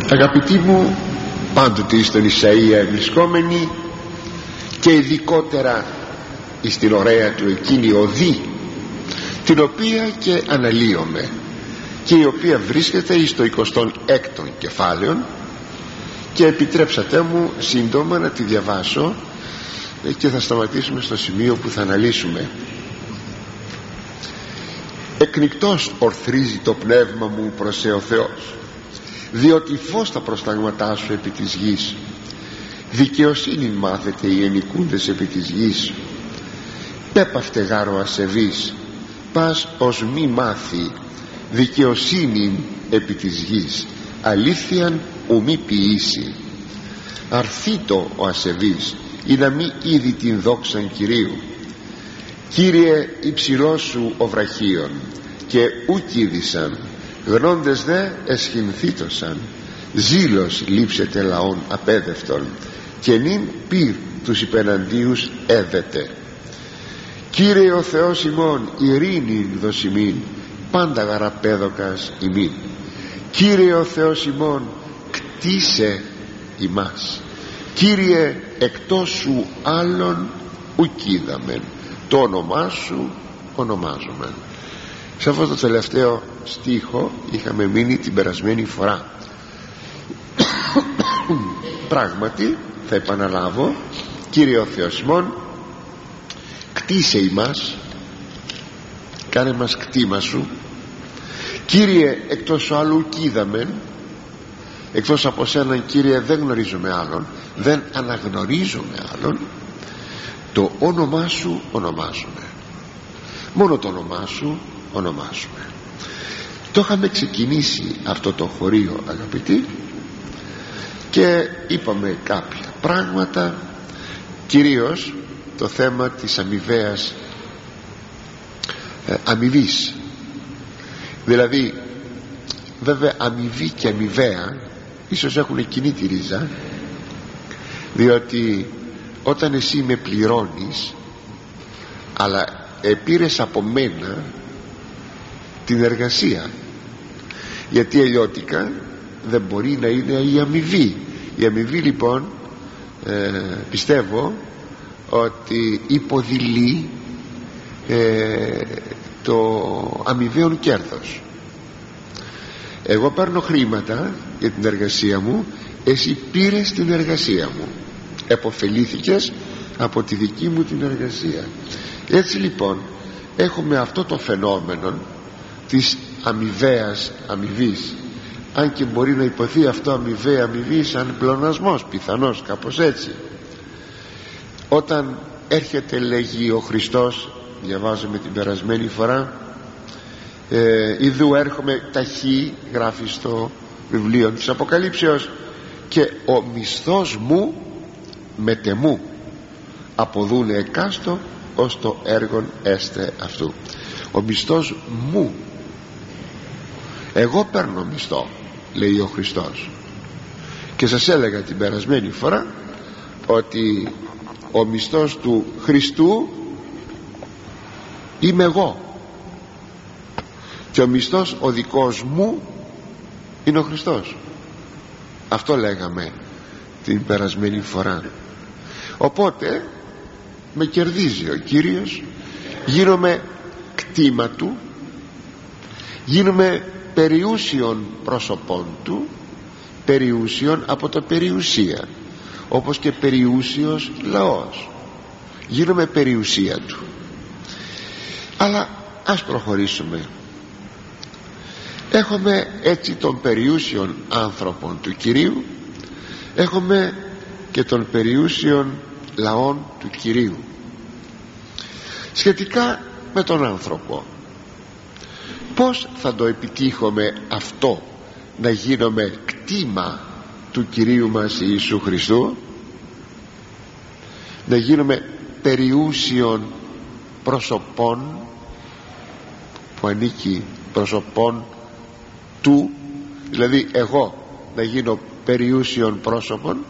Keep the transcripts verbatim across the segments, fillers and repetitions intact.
Αγαπητοί μου, πάντοτε στον Ισαΐα βρισκόμενοι και ειδικότερα στην ωραία του εκείνη οδή, την οποία και αναλύομαι και η οποία βρίσκεται στο εικοστό έκτο κεφάλαιο, και επιτρέψατε μου σύντομα να τη διαβάσω και θα σταματήσουμε στο σημείο που θα αναλύσουμε. Εκνικτός ορθρίζει το πνεύμα μου προς ο Θεός, διότι φως τα προστάγματά σου επί της γης. Δικαιοσύνη μάθετε οι ενοικούντες επί της γης. Πέπαυτε γάρο ασεβής, πας ως μη μάθει δικαιοσύνη επί της γης, αλήθειαν ου μη ποιήσει. Αρθήτω ο ασεβής, ή να μη είδη την δόξαν Κυρίου. Κύριε, υψηλός σου ο βραχίων, και ουκ είδησαν, γνώντες δε εσχυνθήτωσαν. Ζήλος λείψετε λαών απέδευτον, και νυν πυρ τους υπεναντίους έδεται. Κύριε ο Θεός ημών, ειρήνην δοσιμήν, πάντα γαραπέδοκας ημίν. Κύριε ο Θεός ημών, κτίσε ημάς. Κύριε, εκτός σου άλλον ουκ είδαμεν, το όνομά σου ονομάζομεν. Σε αυτό το τελευταίο στίχο είχαμε μείνει την περασμένη φορά. Πράγματι, θα επαναλάβω, Κύριε ο Θεός ημών, κτίσε ημάς, κάνε μας κτήμα σου. Κύριε, εκτός σου άλλου ουκ είδαμεν, εκτός από σέναν Κύριε δεν γνωρίζουμε άλλον, δεν αναγνωρίζουμε άλλον. Το όνομά σου ονομάζουμε, μόνο το όνομά σου ονομάζουμε. Το είχαμε ξεκινήσει αυτό το χωρίο, αγαπητοί, και είπαμε κάποια πράγματα, κυρίως το θέμα της αμοιβαίας ε, αμοιβής. Δηλαδή, βέβαια, αμοιβή και αμοιβαία ίσως έχουν κοινή τη ρίζα, διότι όταν εσύ με πληρώνεις, αλλά πήρες από μένα την εργασία, γιατί αλλιώτικα δεν μπορεί να είναι η αμοιβή. Η αμοιβή λοιπόν ε, πιστεύω ότι υποδηλεί ε, το αμοιβαίον κέρδος. Εγώ παίρνω χρήματα για την εργασία μου, εσύ πήρες την εργασία μου, επωφελήθηκες από τη δική μου την εργασία. Έτσι λοιπόν έχουμε αυτό το φαινόμενο της αμοιβαίας αμοιβής, αν και μπορεί να υποθεί αυτό αμοιβαία αμοιβή σαν πλεονασμός, πιθανώς κάπως έτσι. Όταν έρχεται, λέγει ο Χριστός, διαβάζουμε την περασμένη φορά, ε, ιδού έρχομαι ταχύ, γράφει στο βιβλίο της Αποκαλύψεως, και ο μισθός μου μετεμού αποδούνε εκάστο ως το έργον έστε αυτού. Ο μισθός μου, εγώ παίρνω μισθό, λέει ο Χριστός. Και σας έλεγα την περασμένη φορά ότι ο μισθός του Χριστού είμαι εγώ, και ο μισθός ο δικός μου είναι ο Χριστός. Αυτό λέγαμε την περασμένη φορά. Οπότε με κερδίζει ο Κύριος, γίνομαι κτήμα του, γίνομαι περιούσιον πρόσωπον του, περιούσιον από το περιουσία, όπως και περιούσιος λαός, γίνομαι περιουσία του. Αλλά ας προχωρήσουμε. Έχουμε έτσι τον περιούσιον άνθρωπον του Κυρίου, έχουμε και τον περιούσιον λαών του Κυρίου. Σχετικά με τον άνθρωπο, πώς θα το επιτύχουμε αυτό, να γίνουμε κτήμα του Κυρίου μας Ιησού Χριστού, να γίνουμε περιούσιον προσωπών, που ανήκει προσωπών του, δηλαδή εγώ να γίνω περιούσιον πρόσωπον.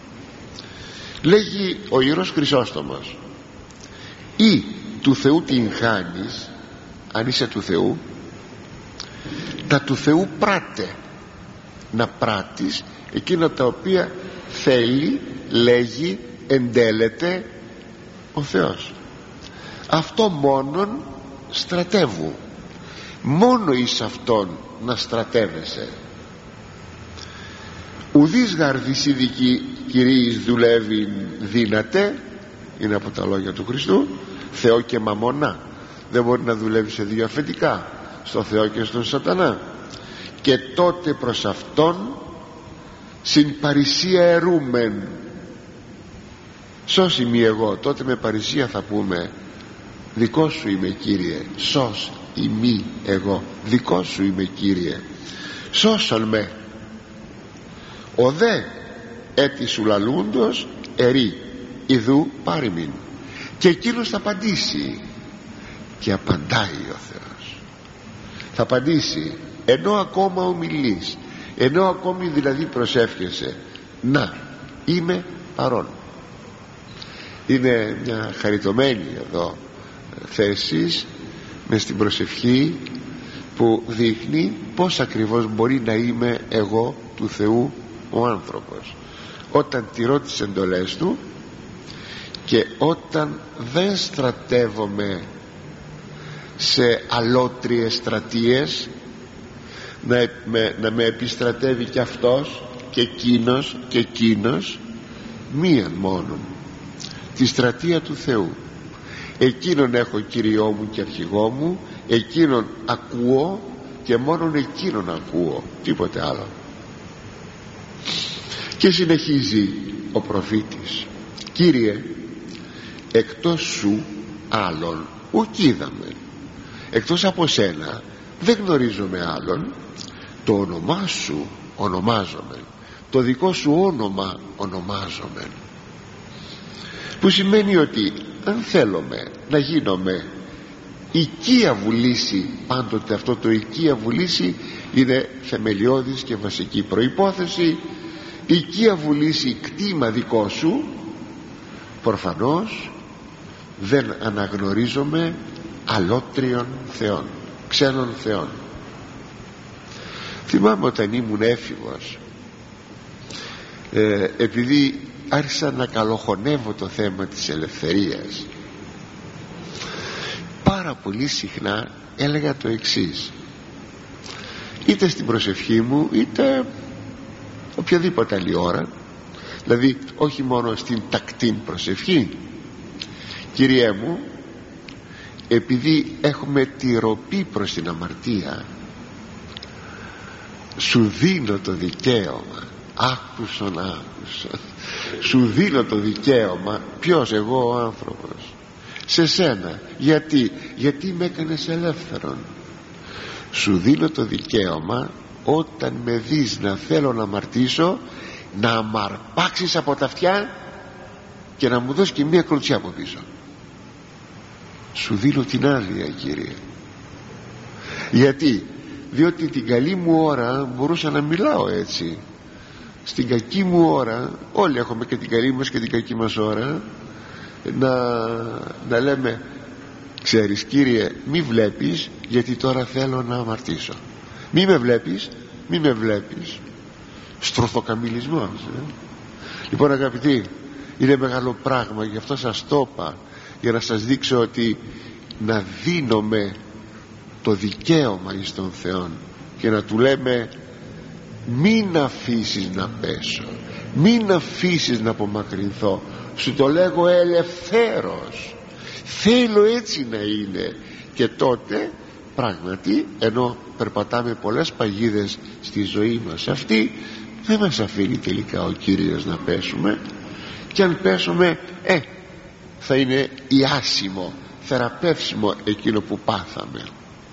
Λέγει ο Ιερός Χρυσόστομος, ή του Θεού την χάνεις, αν είσαι του Θεού, τα του Θεού πράτε, να πράττεις εκείνα τα οποία θέλει, λέγει, εντέλεται ο Θεός. Αυτό μόνον στρατεύου, μόνο εις Αυτόν να στρατεύεσαι. Ουδείς γαρδής ειδική κυρίης δουλεύει δύναται, είναι από τα λόγια του Χριστού, Θεό και μαμονά. Δεν μπορεί να δουλεύει σε δύο αφεντικά, στο Θεό και στον σατανά. Και τότε προς Αυτόν συν παρησία ερούμεν. Σως είμαι εγώ, τότε με παρησία θα πούμε δικό σου είμαι Κύριε. Σως είμαι εγώ, δικό σου είμαι Κύριε. Σώσον με. Ο δε έτι σου λαλούντος ερεί ιδού πάρημιν. Και εκείνος θα απαντήσει. Και απαντάει ο Θεός. Θα απαντήσει ενώ ακόμα ομιλείς, ενώ ακόμη δηλαδή προσεύχεσαι. Να, είμαι παρόν. Είναι μια χαριτωμένη εδώ θέση μες στην προσευχή που δείχνει πως ακριβώς μπορεί να είμαι εγώ του Θεού ο άνθρωπος, όταν τηρώ τις εντολές Του και όταν δεν στρατεύομαι σε αλότριες στρατείες, να με, να με επιστρατεύει και αυτός και εκείνος και εκείνος, μίαν μόνον, τη στρατεία του Θεού. Εκείνον έχω Κύριό μου και αρχηγό μου, εκείνον ακούω και μόνον εκείνον ακούω, τίποτε άλλο. Και συνεχίζει ο προφήτης: Κύριε, εκτός σου άλλον ουκ είδαμε, εκτός από σένα δεν γνωρίζομαι άλλον. Το όνομά σου ονομάζομαι, το δικό σου όνομα ονομάζομαι. Που σημαίνει ότι αν θέλουμε να γίνομαι οικία βουλήσι, πάντοτε αυτό το οικία βουλήσι είναι θεμελιώδης και βασική προϋπόθεση, οικία βουλήσι κτήμα δικό σου, προφανώς δεν αναγνωρίζομαι αλότριων θεών, ξένων θεών. Θυμάμαι όταν ήμουν έφηβος, ε, επειδή άρχισα να καλοχωνεύω το θέμα της ελευθερίας, πάρα πολύ συχνά έλεγα το εξής, είτε στην προσευχή μου είτε οποιαδήποτε άλλη ώρα, δηλαδή όχι μόνο στην τακτή προσευχή: Κύριέ μου, επειδή έχουμε τη ροπή προς την αμαρτία, σου δίνω το δικαίωμα, άκουσον άκουσον, σου δίνω το δικαίωμα. Ποιος? Εγώ ο άνθρωπος, σε σένα. Γιατί? Γιατί με έκανες ελεύθερον. Σου δίνω το δικαίωμα όταν με δεις να θέλω να αμαρτήσω, να μ' αρπάξεις από τα αυτιά και να μου δώσεις και μία κλωτσιά από πίσω. Σου δίνω την άδεια, Κύριε. Γιατί? Διότι την καλή μου ώρα μπορούσα να μιλάω έτσι. Στην κακή μου ώρα, όλοι έχουμε και την καλή μας και την κακή μας ώρα, να, να λέμε: ξέρεις Κύριε, μη βλέπεις, γιατί τώρα θέλω να αμαρτήσω. Μη με βλέπεις, μη με βλέπεις. Στρωθοκαμιλισμός, ε? Λοιπόν αγαπητοί, είναι μεγάλο πράγμα, γι' αυτό σας το είπα, για να σας δείξω ότι να δίνουμε το δικαίωμα εις τον Θεό και να του λέμε: μην αφήσεις να πέσω, μην αφήσεις να απομακρυνθώ, σου το λέγω ελευθέρος, θέλω έτσι να είναι. Και τότε πράγματι, ενώ περπατάμε πολλές παγίδες στη ζωή μας αυτή, δεν μας αφήνει τελικά ο Κύριος να πέσουμε, και αν πέσουμε, ε, θα είναι ιάσιμο, θεραπεύσιμο εκείνο που πάθαμε.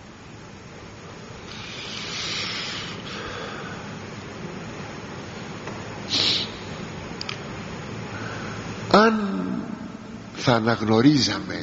Αν θα αναγνωρίζαμε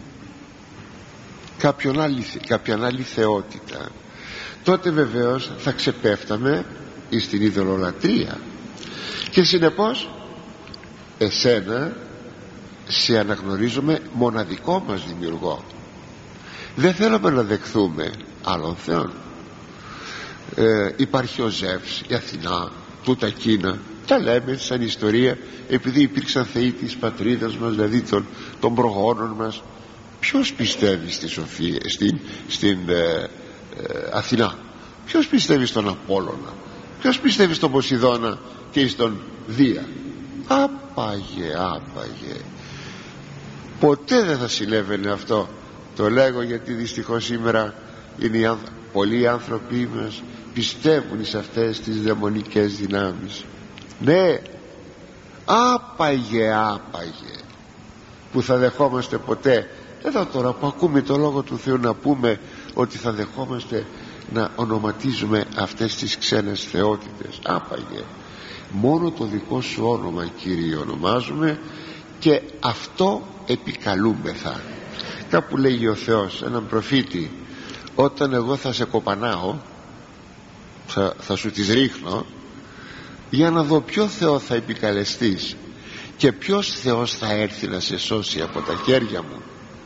κάποιον άλλη, κάποιον άλλη θεότητα, τότε βεβαίως θα ξεπέφταμε εις την ειδωλολατρία, και συνεπώς εσένα σε αναγνωρίζουμε μοναδικό μας δημιουργό. Δεν θέλουμε να δεχθούμε άλλων θεών. ε, υπάρχει ο Ζεύς, η Αθηνά, τούτα εκείνα, τα λέμε σαν ιστορία επειδή υπήρξαν θεοί της πατρίδας μας, δηλαδή των, των προγόνων μας. Ποιος πιστεύει στη Σοφία, στην, στην ε, ε, Αθηνά? Ποιος πιστεύει στον Απόλλωνα? Ποιος πιστεύει στον Ποσειδώνα και στον Δία? Άπαγε, άπαγε. Ποτέ δεν θα συνέβαινε αυτό. Το λέγω γιατί δυστυχώς σήμερα είναι οι ανθ... πολλοί άνθρωποι μας πιστεύουν σε αυτές τις δαιμονικές δυνάμεις. Ναι, άπαγε, άπαγε που θα δεχόμαστε ποτέ. Εδώ τώρα που ακούμε το Λόγο του Θεού να πούμε ότι θα δεχόμαστε να ονοματίζουμε αυτές τις ξένες θεότητες. Άπαγε. Μόνο το δικό σου όνομα, Κύριε, ονομάζουμε και αυτό επικαλούμεθα. Κάπου λέγει ο Θεός έναν προφήτη, όταν εγώ θα σε κοπανάω, θα, θα σου τις ρίχνω για να δω ποιο Θεό θα επικαλεστείς και ποιος Θεός θα έρθει να σε σώσει από τα χέρια μου.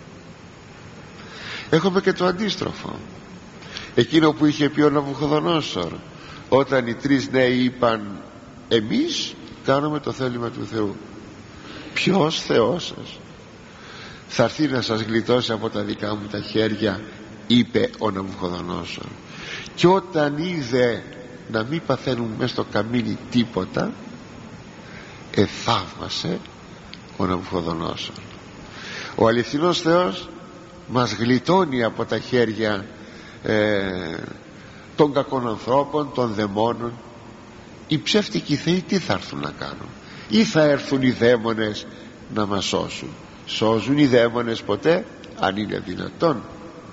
Έχουμε και το αντίστροφο, εκείνο που είχε πει ο Ναβουχοδονόσορ όταν οι τρεις νέοι είπαν εμείς κάνουμε το θέλημα του Θεού. Ποιος Θεός σας θα έρθει να σας γλιτώσει από τα δικά μου τα χέρια? Είπε ο Ναβουχοδονόσορ. Και όταν είδε να μην παθαίνουν μέσα στο καμίνι τίποτα, εθαύμασε ο Ναβουχοδονόσορ. Ο αληθινός Θεός μας γλιτώνει από τα χέρια ε, των κακών ανθρώπων, των δαιμόνων. Οι ψεύτικοι θεοί τι θα έρθουν να κάνουν? Ή θα έρθουν οι δαίμονες να μας σώσουν? Σώζουν οι δαίμονες ποτέ, αν είναι δυνατόν?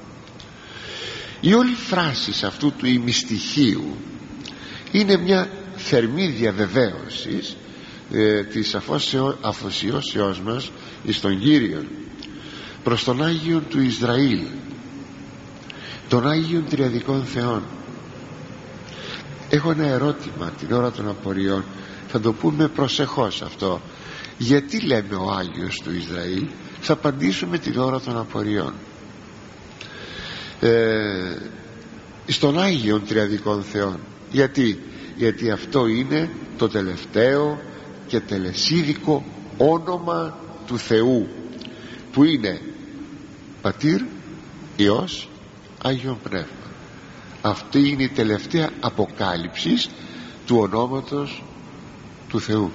Η όλη φράση αυτού του ημιστοιχείου είναι μια θερμή διαβεβαίωση ε, της αφοσιώσεώς μας εις τον Κύριον, προς τον Άγιον του Ισραήλ, των Άγιων Τριαδικών Θεών. Έχω ένα ερώτημα την ώρα των απορριών, θα το πούμε προσεχώς αυτό. Γιατί λέμε ο Άγιος του Ισραήλ? Θα απαντήσουμε την ώρα των απορριών. ε, στον Άγιον Τριαδικών Θεών. Γιατί? Γιατί αυτό είναι το τελευταίο και τελεσίδικο όνομα του Θεού, που είναι Πατήρ, Υιός, Άγιον Πνεύμα. Αυτή είναι η τελευταία αποκάλυψη του ονόματος του Θεού.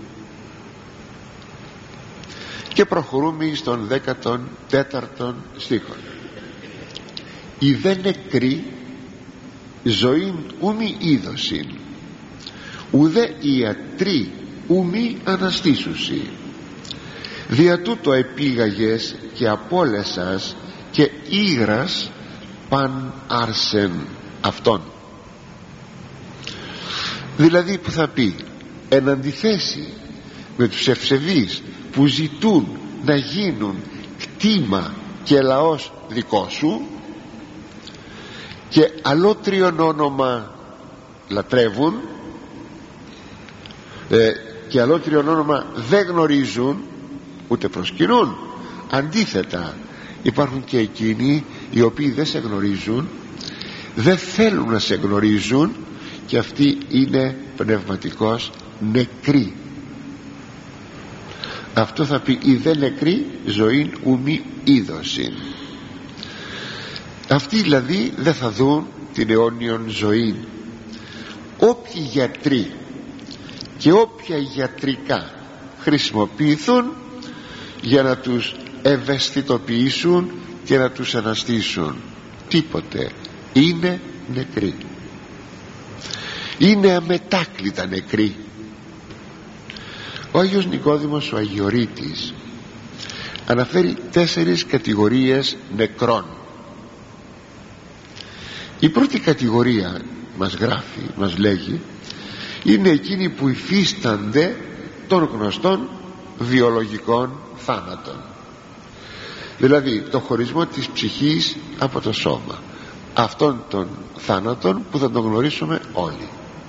Και προχωρούμε στον δέκατον τέταρτον στίχο. «Οι δε νεκροί ζωήν ούμοι είδωσιν, ουδέ ιατροί ούμοι αναστήσουσι. Δια τούτο επήγαγες και απόλεσας και ήγρας παν άρσεν αυτόν». Δηλαδή που θα πει, εν αντιθέσει με τους ευσεβείς που ζητούν να γίνουν κτήμα και λαός δικό σου και αλότριον όνομα λατρεύουν ε, και αλότριον όνομα δεν γνωρίζουν ούτε προσκυνούν. Αντίθετα υπάρχουν και εκείνοι οι οποίοι δεν σε γνωρίζουν, δεν θέλουν να σε γνωρίζουν, και αυτοί είναι πνευματικώς νεκροί. Αυτό θα πει οι δε νεκροί ζωήν ουμή είδωσιν. Αυτοί δηλαδή δεν θα δουν την αιώνιον ζωή. Όποιοι γιατροί και όποια γιατρικά χρησιμοποιηθούν για να τους ευαισθητοποιήσουν και να τους αναστήσουν, τίποτε, είναι νεκροί, είναι αμετάκλητα νεκροί. Ο Άγιος Νικόδημος ο Αγιορείτης αναφέρει τέσσερις κατηγορίες νεκρών. Η πρώτη κατηγορία, μας γράφει, μας λέγει, είναι εκείνοι που υφίστανται των γνωστών βιολογικών θάνατων, δηλαδή το χωρισμό της ψυχής από το σώμα, αυτών των θάνατων που θα τον γνωρίσουμε όλοι.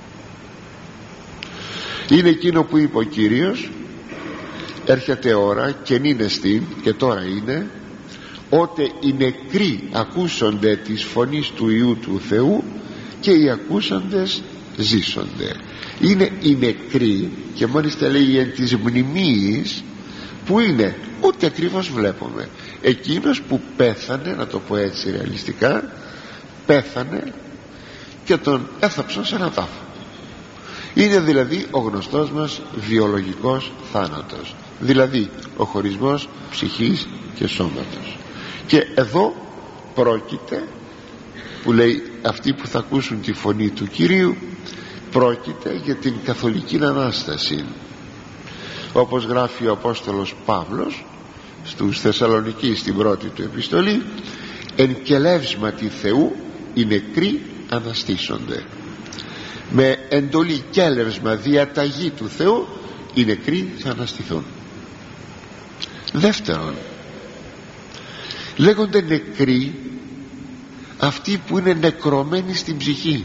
Είναι εκείνο που είπε ο Κύριος, έρχεται ώρα και είναι στην, και τώρα είναι, ότε οι νεκροί ακούσονται της φωνής του Υιού του Θεού και οι ακούσαντες ζήσονται. Είναι οι νεκροί, και μάλιστα λέει εν της μνημείας, που είναι ό,τι ακριβώς βλέπουμε. Εκείνος που πέθανε, να το πω έτσι ρεαλιστικά, πέθανε και τον έθαψαν σε ένα τάφο. Είναι δηλαδή ο γνωστός μας βιολογικός θάνατος, δηλαδή ο χωρισμός ψυχής και σώματος. Και εδώ πρόκειται, που λέει αυτοί που θα ακούσουν τη φωνή του Κυρίου, πρόκειται για την καθολική Ανάσταση, όπως γράφει ο Απόστολος Παύλος στους Θεσσαλονικείς στην πρώτη του επιστολή: εν κελεύσματι Θεού οι νεκροί αναστήσονται. Με εντολή κέλευσμα διαταγή του Θεού οι νεκροί θα αναστηθούν. Δεύτερον, λέγονται νεκροί αυτοί που είναι νεκρωμένοι στην ψυχή,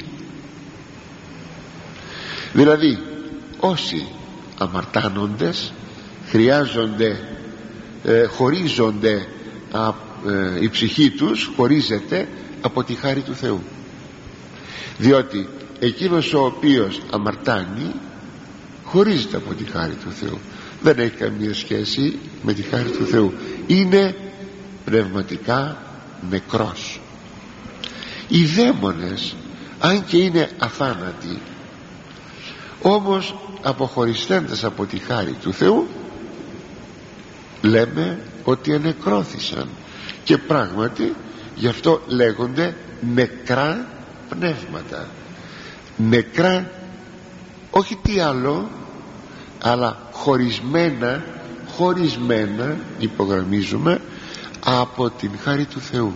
δηλαδή όσοι αμαρτάνοντες χρειάζονται, ε, χωρίζονται α, ε, η ψυχή τους χωρίζεται από τη χάρη του Θεού, διότι εκείνος ο οποίος αμαρτάνει χωρίζεται από τη χάρη του Θεού, δεν έχει καμία σχέση με τη χάρη του Θεού, είναι πνευματικά νεκρός. Οι δαίμονες, αν και είναι αθάνατοι, όμως αποχωριστέντες από τη χάρη του Θεού, λέμε ότι ενεκρώθησαν, και πράγματι γι' αυτό λέγονται νεκρά πνεύματα. Νεκρά, όχι τι άλλο, αλλά χωρισμένα, χωρισμένα υπογραμμίζουμε από την χάρη του Θεού.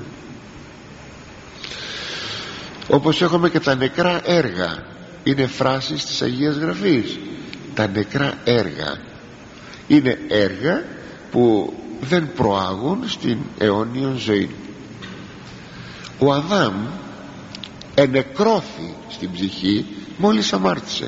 Όπως έχουμε και τα νεκρά έργα, είναι φράσεις της Αγίας Γραφής. Τα νεκρά έργα είναι έργα που δεν προάγουν στην αιώνιον ζωή. Ο Αδάμ ενεκρώθη στην ψυχή μόλις αμάρτησε.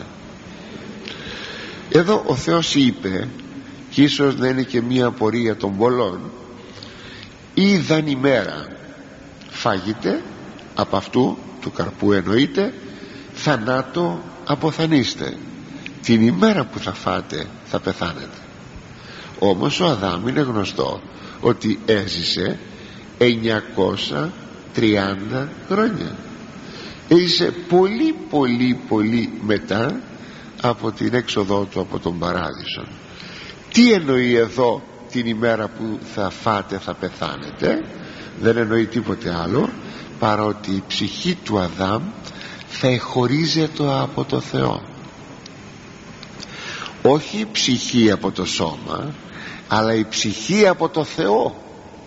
Εδώ ο Θεός είπε, και ίσως να είναι και μία απορία των πολλών: είδαν ημέρα φάγετε από αυτού του καρπού, εννοείται, θανάτω αποθανείστε. Την ημέρα που θα φάτε θα πεθάνετε. Όμως ο Αδάμ είναι γνωστό ότι έζησε εννιακόσια τριάντα χρόνια. Έζησε πολύ πολύ πολύ μετά από την έξοδό του από τον Παράδεισο. Τι εννοεί εδώ την ημέρα που θα φάτε θα πεθάνετε? Δεν εννοεί τίποτε άλλο παρά ότι η ψυχή του Αδάμ θα εχωρίζεται από το Θεό. Όχι η ψυχή από το σώμα, αλλά η ψυχή από το Θεό.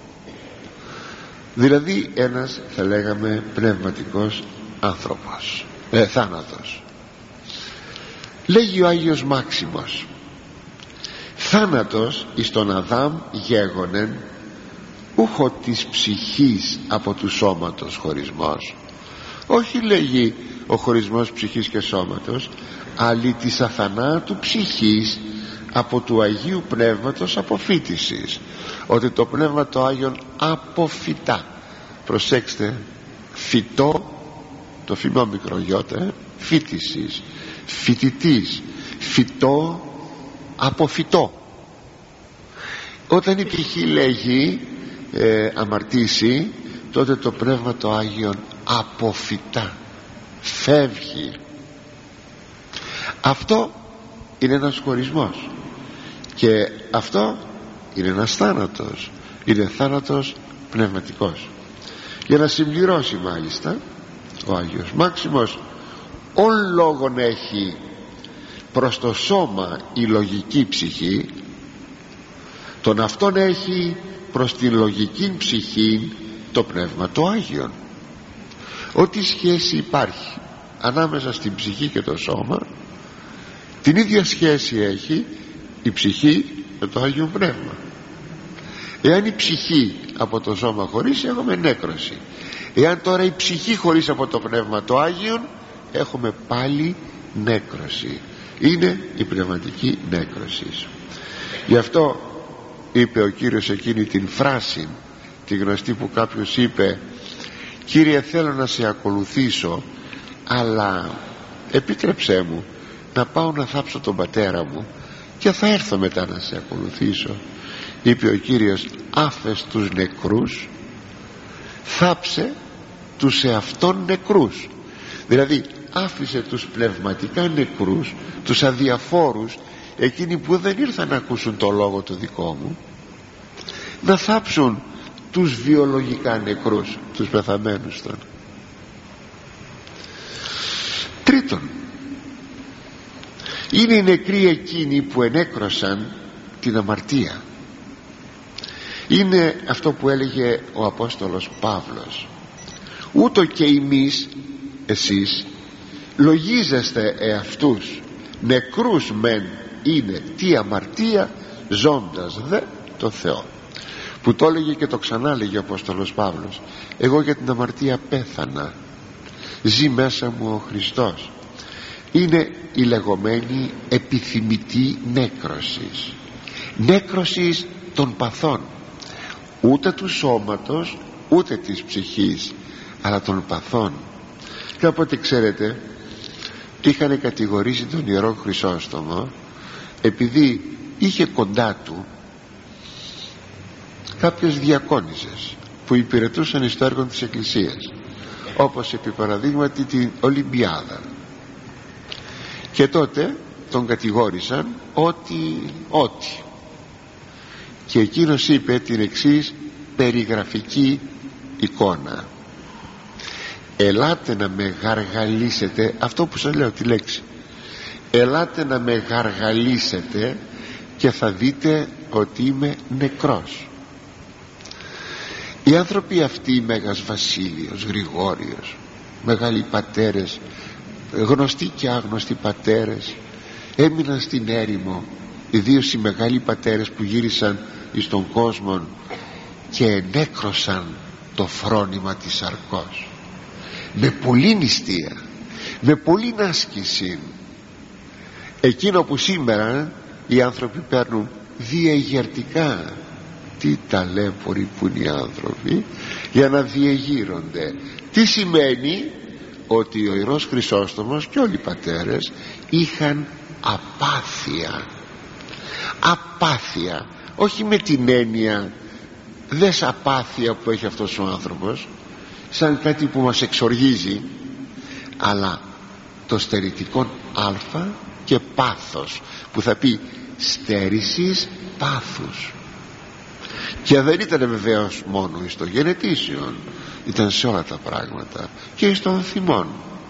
Δηλαδή ένας, θα λέγαμε, πνευματικός άνθρωπος, ε, θάνατος. Λέγει ο Άγιος Μάξιμος: θάνατος εις τον Αδάμ γέγονεν ούχο της ψυχής από του σώματος χωρισμός. Όχι, λέγει, ο χωρισμός ψυχής και σώματος, αλλά της αθανάτου ψυχής από του Αγίου Πνεύματος αποφύτησης. Ότι το Πνεύμα το Άγιον αποφυτά. Προσέξτε, φυτό, το φήμα μικρογιώτα, φύτησης, φυτητής, φυτό, αποφυτό. Όταν η ψυχή λέγει ε, αμαρτήσει, τότε το Πνεύμα το Άγιον αποφυτά, φεύγει. Αυτό είναι ένας χωρισμός, και αυτό είναι ένας θάνατος, είναι θάνατος πνευματικός. Για να συμπληρώσει μάλιστα ο Άγιος Μάξιμος: «Ον λόγον έχει προς το σώμα η λογική ψυχή, τον αυτόν έχει προς την λογική ψυχή το Πνεύμα το Άγιον». Ό,τι σχέση υπάρχει ανάμεσα στην ψυχή και το σώμα, την ίδια σχέση έχει η ψυχή με το Άγιο Πνεύμα. Εάν η ψυχή από το σώμα χωρίσει, έχουμε νέκρωση. Εάν τώρα η ψυχή χωρίσει από το Πνεύμα το Άγιον, έχουμε πάλι νέκρωση. Είναι η πνευματική νέκρωση. Γι' αυτό είπε ο Κύριος εκείνη την φράση, τη γνωστή, που κάποιος είπε: «Κύριε, θέλω να σε ακολουθήσω, αλλά επίτρεψέ μου να πάω να θάψω τον πατέρα μου και θα έρθω μετά να σε ακολουθήσω. Είπε ο Κύριος, άφες τους νεκρούς, θάψε τους εαυτόν νεκρούς. Δηλαδή άφησε τους πνευματικά νεκρούς, τους αδιαφόρους, εκείνοι που δεν ήρθαν να ακούσουν το λόγο το δικό μου, να θάψουν τους βιολογικά νεκρούς, τους πεθαμένους των. Τρίτον, είναι οι νεκροί εκείνοι που ενέκρωσαν την αμαρτία. Είναι αυτό που έλεγε ο Απόστολος Παύλος, ούτω και εμείς, εσείς λογίζεστε εαυτούς νεκρούς μεν είναι τι αμαρτία, ζώντας δε το Θεό. Που το έλεγε και το ξανά λέγει ο Απόστολος Παύλος, εγώ για την αμαρτία πέθανα, ζει μέσα μου ο Χριστός. Είναι η λεγόμενη επιθυμητή νέκρωσης, νέκρωσης των παθών, ούτε του σώματος ούτε της ψυχής, αλλά των παθών. Κάποτε, ξέρετε, είχαν κατηγορήσει τον Ιερό Χρυσόστομο επειδή είχε κοντά του κάποιες διακόνισσες που υπηρετούσαν στο έργο της Εκκλησίας, όπως επί παραδείγματι την Ολυμπιάδα, και τότε τον κατηγόρησαν ότι ότι και εκείνος είπε την εξής περιγραφική εικόνα: ελάτε να με γαργαλίσετε, αυτό που σας λέω τη λέξη, ελάτε να με γαργαλίσετε και θα δείτε ότι είμαι νεκρός. Οι άνθρωποι αυτοί, Μέγας Βασίλειος, Γρηγόριος, μεγάλοι πατέρες, γνωστοί και άγνωστοι πατέρες, έμειναν στην έρημο, ιδίως οι μεγάλοι πατέρες που γύρισαν εις τον κόσμο και ενέκρωσαν το φρόνημα της σαρκός με πολλή νηστεία, με πολλή άσκηση, εκείνο που σήμερα οι άνθρωποι παίρνουν διεγερτικά. Τι ταλέποροι που είναι οι άνθρωποι για να διεγείρονται. Τι σημαίνει? Ότι ο Ιερός Χρυσόστομος και όλοι οι πατέρες είχαν απάθεια. Απάθεια, όχι με την έννοια δες απάθεια που έχει αυτός ο άνθρωπος σαν κάτι που μας εξοργίζει, αλλά το στερητικό α και πάθος, που θα πει στέρησης πάθους. Και δεν ήταν βεβαίως μόνο εις το γενετήσιον, ήταν σε όλα τα πράγματα και εις των θυμών.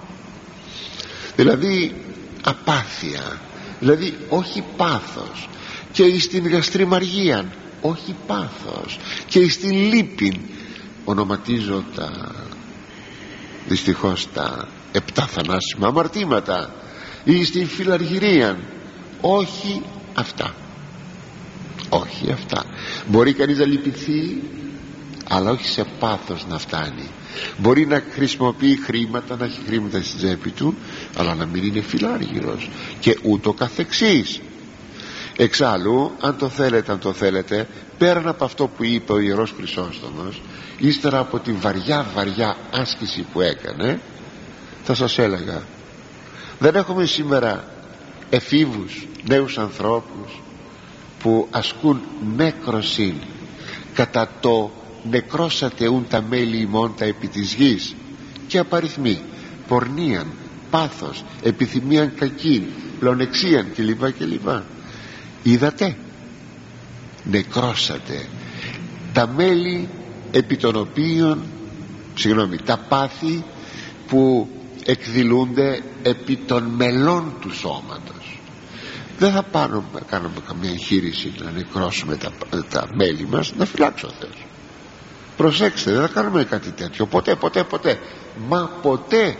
Δηλαδή απάθεια, δηλαδή όχι πάθος, και εις την γαστριμαργία όχι πάθος, και εις την λύπην, ονοματίζω τα δυστυχώς τα επτά θανάσιμα αμαρτήματα, ή στην φιλαργυρία, όχι αυτά, όχι αυτά. Μπορεί κανείς να λυπηθεί, αλλά όχι σε πάθος να φτάνει. Μπορεί να χρησιμοποιεί χρήματα, να έχει χρήματα στην τσέπη του, αλλά να μην είναι φιλάργυρος, και ούτω καθεξής. Εξάλλου, αν το θέλετε, αν το θέλετε, πέραν από αυτό που είπε ο Ιερός Χρυσόστομος, ύστερα από την βαριά βαριά άσκηση που έκανε, θα σας έλεγα, δεν έχουμε σήμερα εφήβους, νέους ανθρώπους που ασκούν νέκρωσιν κατά το νεκρώσατε ούν τα μέλη ημών τα επί της γης, και απαριθμοί πορνίαν, πάθος, επιθυμίαν κακήν, πλονεξίαν κλπ κλπ. Είδατε, νεκρώσατε τα μέλη επί των οποίων, συγγνώμη, τα πάθη που εκδηλούνται επί των μελών του σώματος. Δεν θα πάρουμε, κάνουμε καμία εγχείρηση να νεκρώσουμε τα, τα μέλη μας, να φυλάξει ο Θεός. Προσέξτε, δεν θα κάνουμε κάτι τέτοιο ποτέ, ποτέ, ποτέ, μα ποτέ.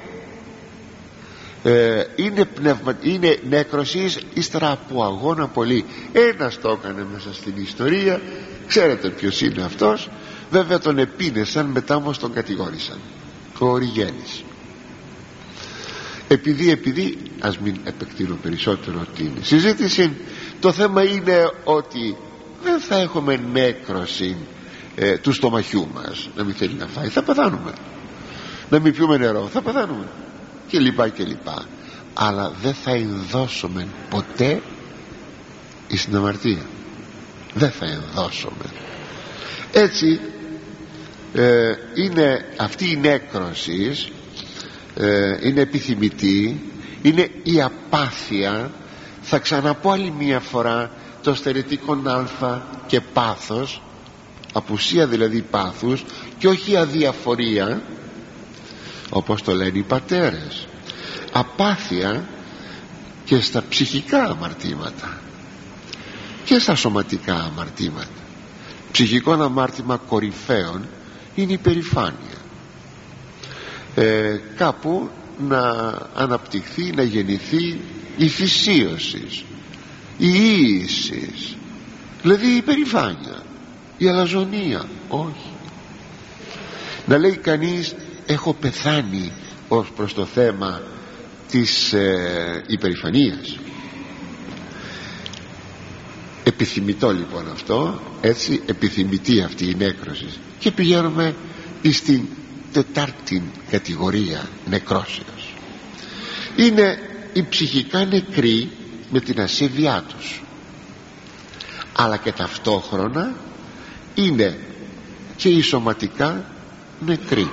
ε, είναι, πνευμα, είναι νεκροσύς ύστερα από αγώνα πολύ. Ένας το έκανε μέσα στην ιστορία, ξέρετε ποιος είναι αυτός, βέβαια τον επίνεσαν, μετά όμως τον κατηγόρησαν, ο Οριγένης. Επειδή, επειδή, ας μην επεκτείνω περισσότερο την συζήτηση, το θέμα είναι ότι δεν θα έχουμε νέκρωση ε, του στομαχιού μας, να μην θέλει να φάει, θα πεθάνουμε. Να μην πιούμε νερό, θα πεθάνουμε. και λοιπά και λοιπά, αλλά δεν θα ενδώσουμε ποτέ εις την αμαρτία, δεν θα ενδώσουμε. Έτσι ε, είναι αυτή η νέκρωση, ε, είναι επιθυμητή, είναι η απάθεια. Θα ξαναπώ άλλη μία φορά το στερετικό α και πάθος, απουσία δηλαδή πάθους, και όχι αδιαφορία όπως το λένε οι πατέρες. Απάθεια και στα ψυχικά αμαρτήματα και στα σωματικά αμαρτήματα. Ψυχικό αμάρτημα κορυφαίων είναι η περηφάνεια, ε, κάπου να αναπτυχθεί, να γεννηθεί η φυσίωση, η ίηση, δηλαδή η περηφάνεια, η αλαζονία. Όχι, να λέει κανείς έχω πεθάνει ως προς το θέμα της ε, υπερηφανίας. Επιθυμητό λοιπόν αυτό, έτσι, επιθυμητή αυτή η νέκρωση. Και πηγαίνουμε στην τετάρτη κατηγορία νεκρόσεως. Είναι οι ψυχικά νεκροί με την ασέβειά τους, αλλά και ταυτόχρονα είναι και οι σωματικά νεκροί,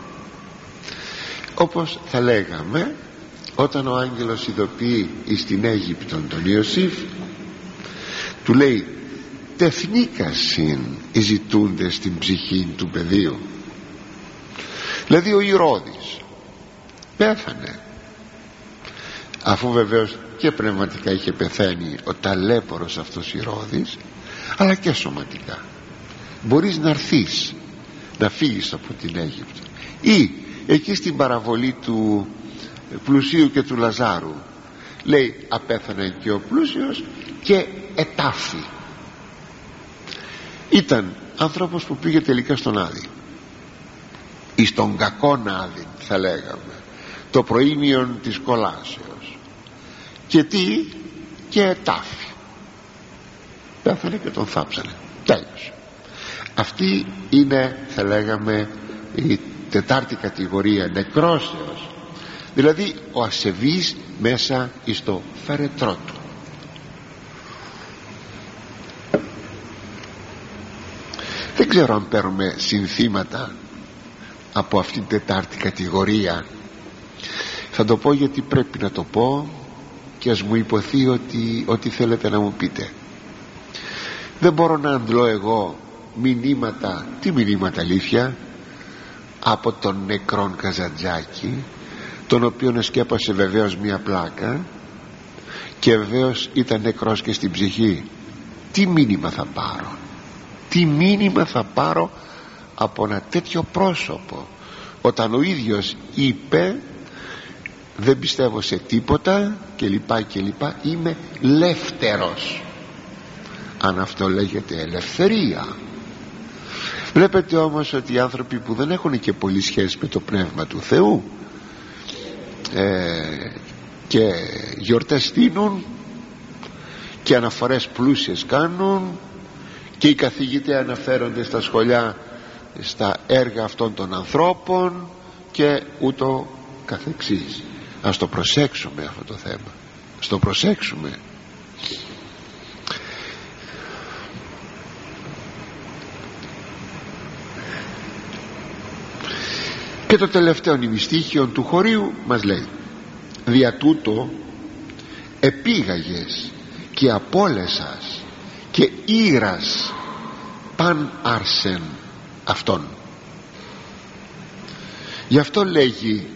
όπως θα λέγαμε όταν ο άγγελος ειδοποιεί στην Αίγυπτον τον Ιωσήφ, του λέει τεθνίκασιν οι ζητούντες στην ψυχή του παιδίου. Δηλαδή ο Ηρώδης πέθανε, αφού βεβαίως και πνευματικά είχε πεθαίνει ο ταλέπορος αυτός Ηρώδης, αλλά και σωματικά. Μπορείς να έρθεις, να φύγεις από την Αίγυπτο. Ή εκεί στην παραβολή του πλουσίου και του Λαζάρου λέει απέθανε και ο πλούσιος και ετάφη. Ήταν άνθρωπος που πήγε τελικά στον Άδη, ή στον κακόν Άδη θα λέγαμε, το προήμιον της κολάσεως, και τι, και ετάφη. Πέθανε και τον θάψανε, τέλος. Αυτή είναι, θα λέγαμε, η τετάρτη κατηγορία νεκρόσεως, δηλαδή ο ασεβής μέσα εις το φερετρό του. Δεν ξέρω αν παίρνουμε συνθήματα από αυτήν την τετάρτη κατηγορία. Θα το πω γιατί πρέπει να το πω, και ας μου υποθεί ότι, ότι θέλετε να μου πείτε. Δεν μπορώ να αντλώ εγώ μηνύματα, τι μηνύματα αλήθεια, από τον νεκρόν Καζαντζάκη, τον οποίον σκέπασε βεβαίως μια πλάκα και βεβαίως ήταν νεκρός και στην ψυχή. Τι μήνυμα θα πάρω, τι μήνυμα θα πάρω από ένα τέτοιο πρόσωπο, όταν ο ίδιος είπε δεν πιστεύω σε τίποτα και λοιπά και λοιπά, είμαι λεύτερος. Αν αυτό λέγεται ελευθερία. Βλέπετε όμως ότι οι άνθρωποι που δεν έχουν και πολύ σχέση με το Πνεύμα του Θεού ε, και γιορτές στείνουν και αναφορές πλούσιες κάνουν και οι καθηγητές αναφέρονται στα σχολιά στα έργα αυτών των ανθρώπων και ούτω καθεξής. Ας το προσέξουμε αυτό το θέμα, ας το προσέξουμε. Και το τελευταίο νημιστήχιο του χωρίου μας λέει: δια τούτο επήγαγες και απόλεσας και ήρας παν άρσεν αυτόν. Γι' αυτό λέγει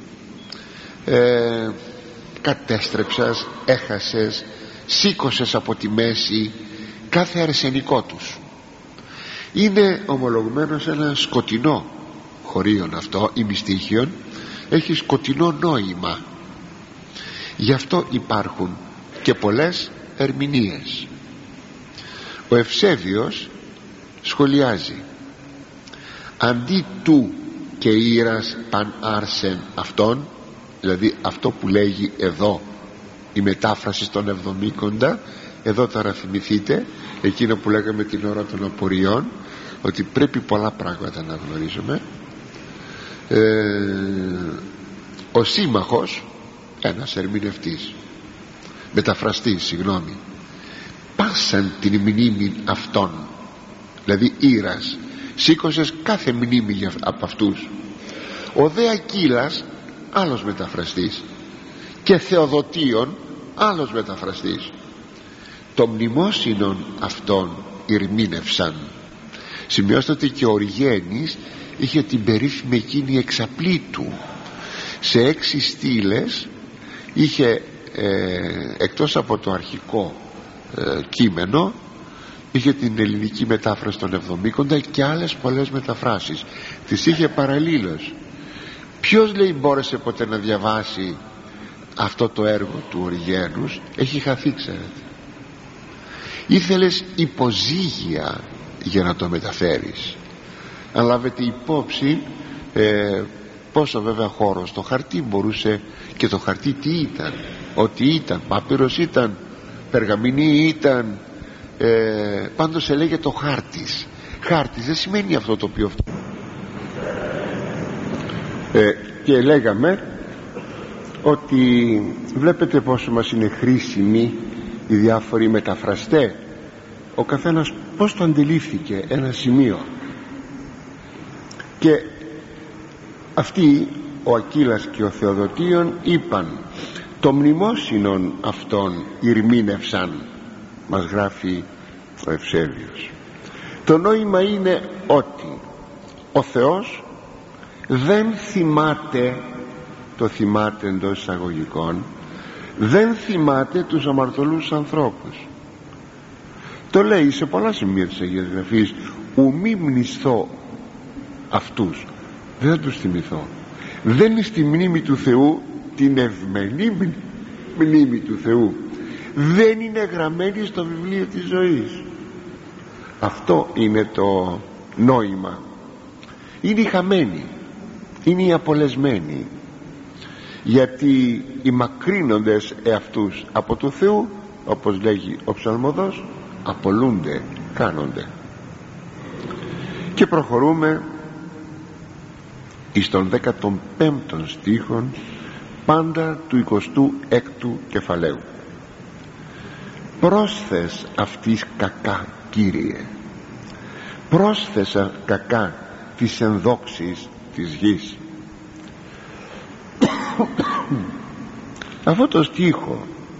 ε, κατέστρεψας, έχασες, σήκωσες από τη μέση κάθε αρσενικό τους. Είναι ομολογουμένως ένα σκοτεινό χωρίον αυτό, η μυστήχιον έχει σκοτεινό νόημα. Γι' αυτό υπάρχουν και πολλές ερμηνείες. Ο Ευσέβιος σχολιάζει: αντί του και ήρας παν άρσεν αυτόν, δηλαδή αυτό που λέγει εδώ η μετάφραση των εβδομήκοντα, εδώ τώρα θυμηθείτε εκείνο που λέγαμε την ώρα των απορριών, ότι πρέπει πολλά πράγματα να γνωρίζουμε. ε, ο σύμμαχος, ένας ερμηνευτής, μεταφραστής, συγγνώμη, πάσαν την μνήμη αυτών, δηλαδή Ήρας, σήκωσες κάθε μνήμη από αυτούς. Ο δε Ακύλας, άλλος μεταφραστής, και Θεοδοτίων, άλλος μεταφραστής, το μνημόσυνον αυτών ηρμήνευσαν. Σημειώστε ότι και ο Οριγένης είχε την περίφημη εκείνη εξαπλή του. Σε έξι στήλες είχε, ε, εκτός από το αρχικό ε, κείμενο, είχε την ελληνική μετάφραση των Εβδομήκοντα και άλλες πολλές μεταφράσεις. Τις είχε παραλλήλως. Ποιος, λέει, μπόρεσε ποτέ να διαβάσει αυτό το έργο του Οριγένους? Έχει χαθεί, ξέρετε. Ήθελες υποζύγια για να το μεταφέρεις. Αν λάβετε υπόψη ε, πόσο βέβαια χώρο στο χαρτί μπορούσε, και το χαρτί τι ήταν, ότι ήταν πάπυρος, ήταν περγαμηνή, ήταν ε, πάντως έλεγε το χάρτης. Χάρτης δεν σημαίνει αυτό το οποίο ε, και λέγαμε ότι βλέπετε πόσο μας είναι χρήσιμοι οι διάφοροι μεταφραστές, ο καθένας πως το αντιλήφθηκε ένα σημείο. Και αυτοί, ο Ακύλας και ο Θεοδοτίων, είπαν το μνημόσυνον αυτών ηρμήνευσαν, μας γράφει ο Ευσέβιος. Το νόημα είναι ότι ο Θεός δεν θυμάται, το θυμάται εντός εισαγωγικών, δεν θυμάται τους αμαρτωλούς ανθρώπους. Το λέει σε πολλά σημεία της Αγίας Γραφής, ου μη μνησθώ αυτούς, δεν θα τους θυμηθώ. Δεν είναι στη μνήμη του Θεού, την ευμενή μνήμη του Θεού, δεν είναι γραμμένη στο βιβλίο της ζωής. Αυτό είναι το νόημα. Είναι οι χαμένοι, είναι οι απολεσμένοι, γιατί οι μακρύνοντες εαυτούς από του Θεού, όπως λέγει ο ψαλμοδός, απολούνται, κάνονται. Και προχωρούμε εις τον δέκατον πέμπτον στίχον πάντα του εικοστού έκτου κεφαλαίου. Πρόσθες αυτής κακά, Κύριε, πρόσθεσα κακά τις ενδόξεις της γης. Αυτό το στίχο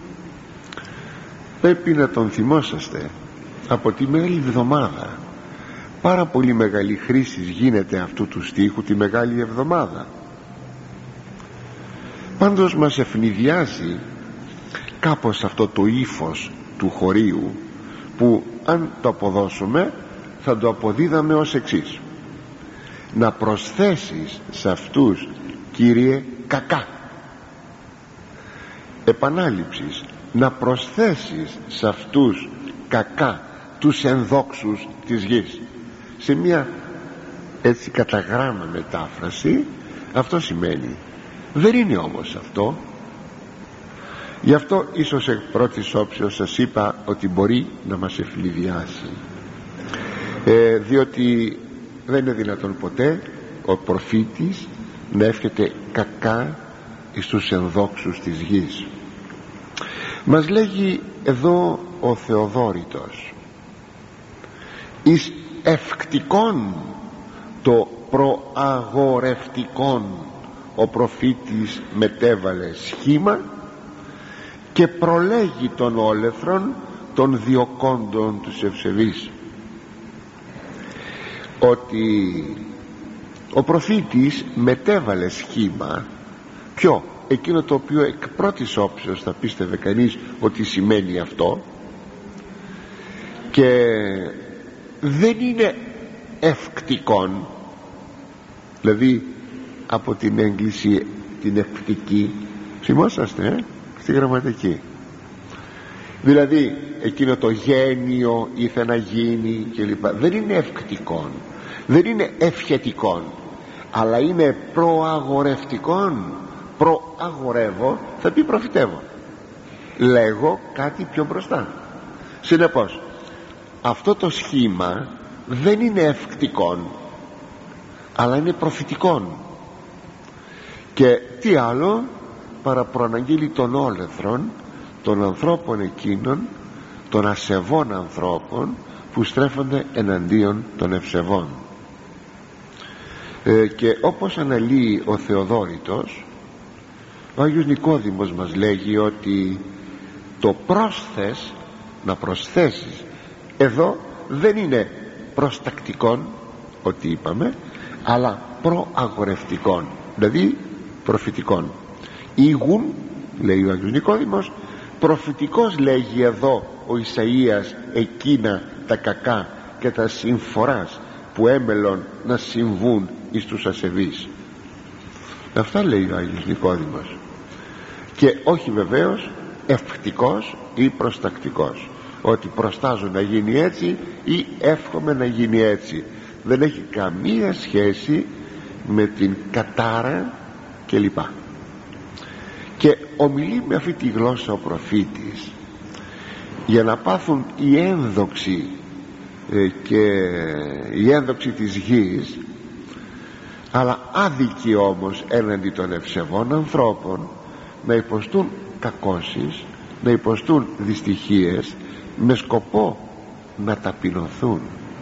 πρέπει να τον θυμόσαστε από τη Μεγάλη Εβδομάδα. Πάρα πολύ μεγάλη χρήση γίνεται αυτού του στίχου τη Μεγάλη Εβδομάδα. Πάντως μας ευνηδιάζει κάπως αυτό το ύφος του χωρίου, που αν το αποδώσουμε θα το αποδίδαμε ως εξής: να προσθέσεις σε αυτούς, Κύριε, κακά. Επανάληψης, να προσθέσεις σε αυτούς κακά τους ενδόξους της γης. Σε μια έτσι κατά γράμμα μετάφραση αυτό σημαίνει. Δεν είναι όμως αυτό. Γι' αυτό ίσως εκ πρώτης όψεως σας είπα ότι μπορεί να μας ευνηδιάσει, ε, διότι δεν είναι δυνατόν ποτέ ο προφήτης να εύχεται κακά στους ενδόξους της γης. Μας λέγει εδώ ο Θεοδόρητος, εις ευκτικόν το προαγορευτικόν ο προφήτης μετέβαλε σχήμα και προλέγει των όλεθρων των διοκόντων τους ευσεβείς. Ότι ο προφήτης μετέβαλε σχήμα. Ποιο? Εκείνο το οποίο εκ πρώτης όψεως θα πίστευε κανείς ότι σημαίνει αυτό, και δεν είναι ευκτικόν, δηλαδή από την έγκληση την ευκτική, θυμόσαστε ε? στη γραμματική, δηλαδή εκείνο το γένιο ήθε να γίνει κλπ. Δεν είναι ευκτικόν, δεν είναι ευχετικόν, αλλά είναι προαγορευτικόν. Προαγορεύω θα πει προφητεύω, λέγω κάτι πιο μπροστά. Συνεπώς αυτό το σχήμα δεν είναι ευκτικόν, αλλά είναι προφητικόν. Και τι άλλο παρά προαναγγείλει των όλεθρων των ανθρώπων εκείνων, των ασεβών ανθρώπων που στρέφονται εναντίον των ευσεβών. ε, και όπως αναλύει ο Θεοδόρητος, ο Άγιος Νικόδημος μας λέγει ότι το πρόσθες, να προσθέσεις, εδώ δεν είναι προστακτικόν ότι είπαμε, αλλά προαγορευτικόν, δηλαδή προφητικόν. Ήγουν, λέει ο Άγιος Νικόδημος, προφητικός λέγει εδώ ο Ισαΐας εκείνα τα κακά και τα συμφοράς που έμελον να συμβούν εις τους ασεβείς. Αυτά λέει ο Άγιος Νικόδημος, και όχι βεβαίως ευχτικός ή προστακτικός, ότι προστάζω να γίνει έτσι ή εύχομαι να γίνει έτσι. Δεν έχει καμία σχέση με την κατάρα κλπ. Και ομιλεί με αυτή τη γλώσσα ο προφήτης για να πάθουν οι ένδοξοι ε, και οι ένδοξοι της γης, αλλά άδικοι όμως έναντι των ευσεβών ανθρώπων, να υποστούν κακώσεις, να υποστούν δυστυχίες με σκοπό να ταπεινωθούν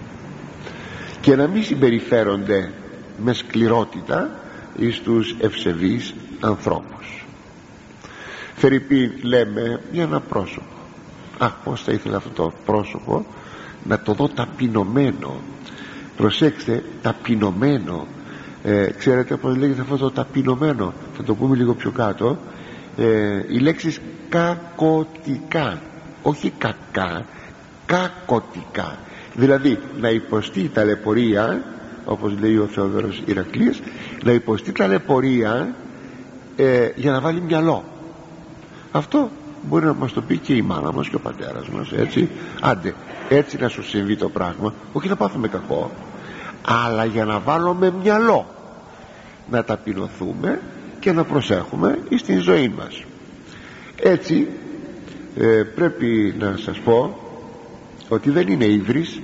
και να μην συμπεριφέρονται με σκληρότητα εις τους ευσεβείς ανθρώπους. Φερειπίν, λέμε για ένα πρόσωπο. Α, πως θα ήθελα αυτό το πρόσωπο να το δω ταπεινωμένο. Προσέξτε, ταπεινωμένο. ε, Ξέρετε πως λέγεται αυτό το ταπεινωμένο? Θα το πούμε λίγο πιο κάτω. ε, Οι λέξεις κακοτικά, όχι κακά, κακοτικά. Δηλαδή να υποστεί ταλαιπωρία, όπως λέει ο Θεόδωρος Ηρακλής, να υποστεί ταλαιπωρία ε, για να βάλει μυαλό. Αυτό μπορεί να μας το πει και η μάνα μας και ο πατέρας μας, έτσι. Άντε, έτσι να σου συμβεί το πράγμα, όχι να πάθουμε κακό, αλλά για να βάλουμε μυαλό, να ταπεινωθούμε και να προσέχουμε στην ζωή μας. Έτσι ε, πρέπει να σας πω ότι δεν είναι ύβρις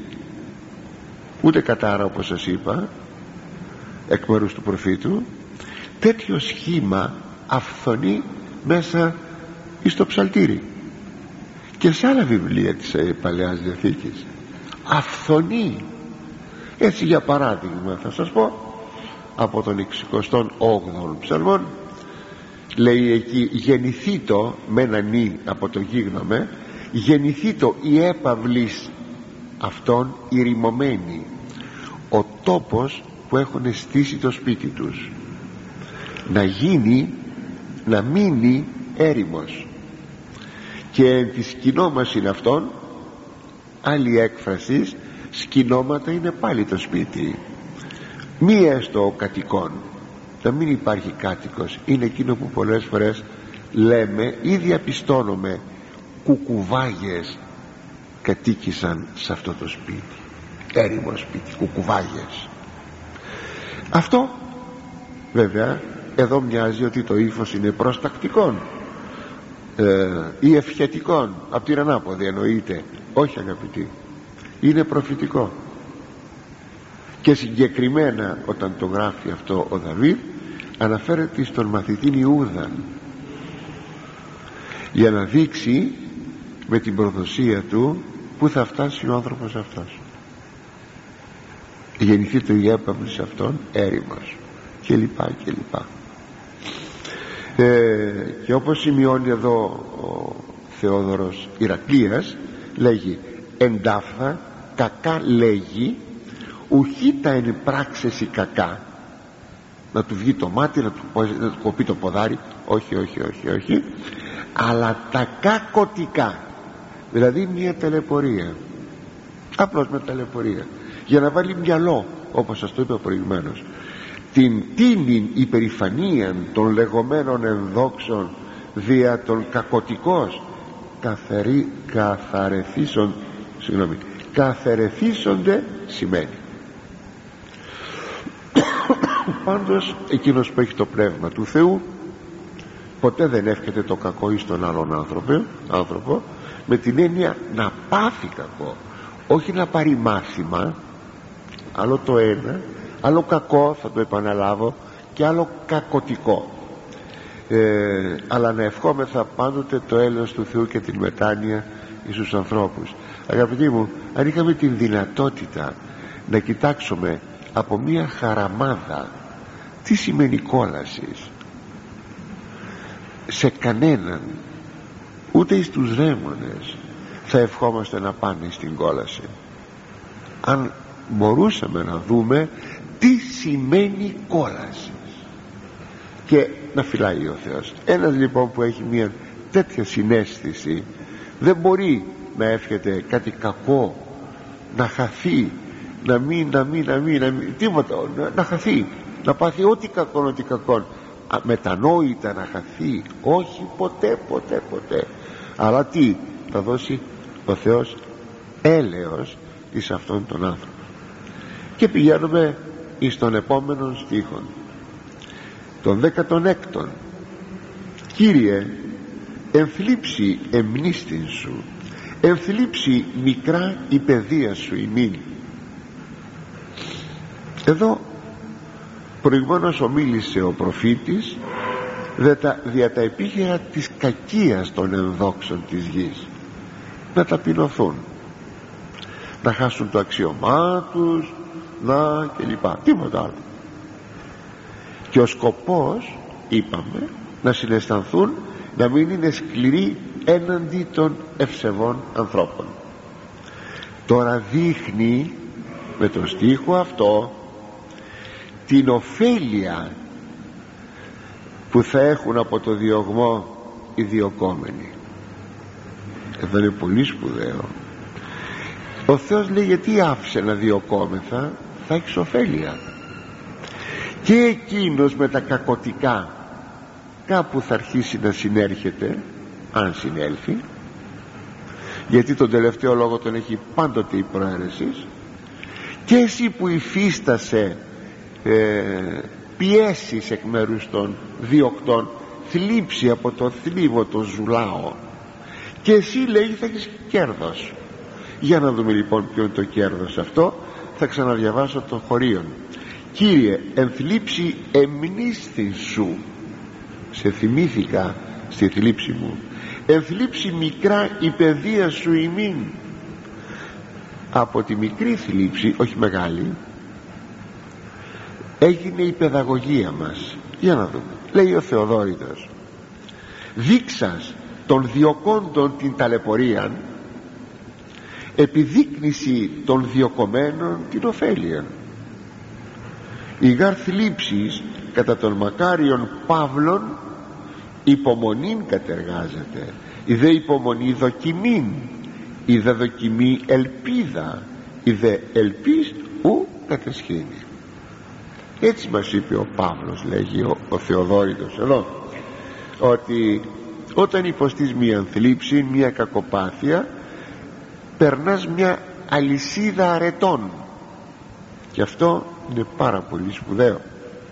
ούτε κατάρα, όπως σας είπα, εκ μέρους του προφήτου. Τέτοιο σχήμα αυθονεί μέσα στο ψαλτήρι και σε άλλα βιβλία της Παλαιάς Διαθήκης. Αυθονεί. Έτσι, για παράδειγμα θα σας πω από τον εξηκοστό όγδοο ψαλμόν, λέει εκεί: γεννηθήτω με ένα νι από το γίγνομαι, γεννηθήτω η έπαυλης αυτών ηρημωμένη, ο τόπος που έχουν στήσει το σπίτι τους, να γίνει, να μείνει έρημος. Και εν τη σκηνόμαση αυτών, άλλη έκφραση, σκηνώματα είναι πάλι το σπίτι, μη έστω ο κατοικών, να μην υπάρχει κάτοικος. Είναι εκείνο που πολλές φορές λέμε ή διαπιστώνουμε, κουκουβάγες κατοίκησαν σε αυτό το σπίτι, έρημο σπίτι, κουκουβάγες. Αυτό βέβαια εδώ μοιάζει ότι το ύφος είναι προστακτικών ε, ή ευχετικών, από την ανάποδη εννοείται. Όχι, αγαπητοί, είναι προφητικό. Και συγκεκριμένα όταν το γράφει αυτό ο Δαβίδ, αναφέρεται στον μαθητήν Ιούδαν, για να δείξει με την προδοσία του που θα φτάσει ο άνθρωπος αυτός. Γεννηθεί το γέπαυλος αυτόν έρημος και λοιπά και λοιπά. Ε, και όπως σημειώνει εδώ ο Θεόδωρος Ηρακλείας, λέγει: εντάφθα κακά λέγει, ουχή τα εν πράξεση κακά, να του βγει το μάτι, να του, να του κοπεί το ποδάρι, όχι όχι όχι όχι, αλλά τα κακοτικά, δηλαδή μια ταλαιπωρία, απλώς με ταλαιπωρία, για να βάλει μυαλό, όπως σας το είπα προηγουμένως, την τίμην υπερηφανίαν των λεγόμενων ενδόξων δια των κακοτικός καθαρι, καθαρεθίσον, συγγνώμη, καθαρεθίσονται σημαίνει. Πάντως εκείνος που έχει το πνεύμα του Θεού ποτέ δεν εύχεται το κακό εις τον άλλον άνθρωπο, άνθρωπο με την έννοια να πάθει κακό, όχι να πάρει μάθημα. Άλλο το ένα, άλλο κακό, θα το επαναλάβω, και άλλο κακοτικό. ε, αλλά να ευχόμεθα πάντοτε το έλεος του Θεού και την μετάνοια στους ανθρώπους. Αγαπητοί μου, αν είχαμε την δυνατότητα να κοιτάξουμε από μία χαραμάδα τι σημαίνει κόλαση, σε κανέναν, ούτε στους δαίμονες θα ευχόμαστε να πάνε στην κόλαση. Αν μπορούσαμε να δούμε τι σημαίνει κόλαση και να φυλάει ο Θεός. Ένας λοιπόν που έχει μια τέτοια συναίσθηση δεν μπορεί να εύχεται κάτι κακό, να χαθεί, να μην, να μην, να μην, να μην τίποτα, να, να χαθεί, να πάθει ό,τι κακό, ό,τι κακό, μετανόητα να χαθεί. Όχι, ποτέ, ποτέ, ποτέ. Αλλά τι θα δώσει ο Θεός? Έλεος εις αυτόν τον άνθρωπο. Και πηγαίνουμε εις τον επόμενον στίχον, τον δέκατον έκτον. Κύριε, εμφλίψει εμνίστην σου, εμφλίψει μικρά η παιδεία σου ημίν. Εδώ προηγουμένως ομίλησε ο προφήτης δια τα επίχειρα της κακίας των ενδόξων της γης, να ταπεινωθούν, να χάσουν το αξίωμά τους, να και λοιπά, τίποτα άλλο. Και ο σκοπός, είπαμε, να συναισθανθούν, να μην είναι σκληροί έναντι των ευσεβών ανθρώπων. Τώρα δείχνει με τον στίχο αυτό την ωφέλεια που θα έχουν από το διωγμό οι διωκόμενοι. Εδώ είναι πολύ σπουδαίο. Ο Θεός λέει, γιατί άφησε να διωκόμεθα? Θα έχεις ωφέλεια. Και εκείνος με τα κακοτικά κάπου θα αρχίσει να συνέρχεται, αν συνέλθει, γιατί τον τελευταίο λόγο τον έχει πάντοτε η προαίρεση. Και εσύ που υφίστασε ε, πιέσεις εκ μέρους των διοκτών, θλίψη από το θλίβο το ζουλάω, και εσύ, λέει, θα έχεις κέρδος. Για να δούμε λοιπόν ποιο είναι το κέρδος αυτό. Θα ξαναδιαβάσω το χωρίον. Κύριε, εμθλίψει εμνίστην σου, σε θυμήθηκα στη θλίψη μου, εμθλίψει μικρά η παιδεία σου ημίν. Από τη μικρή θλίψη, όχι μεγάλη, έγινε η παιδαγωγία μας. Για να δούμε. Λέει ο Θεοδόρητος, δείξας των διωκόντων την ταλαιπωρία, επιδείκνυση των διωκομένων την ωφέλεια. Η γάρ θλίψης κατά των μακάριων Παύλων υπομονήν κατεργάζεται. Η δε υπομονή δοκιμήν, η δε δοκιμή ελπίδα, η δε ελπίς ου κατεσχύνει. Έτσι μας είπε ο Παύλος, λέγει ο, ο Θεοδόρητος εδώ, ότι όταν υποστείς μια θλίψη, μια κακοπάθεια, περνάς μια αλυσίδα αρετών, και αυτό είναι πάρα πολύ σπουδαίο.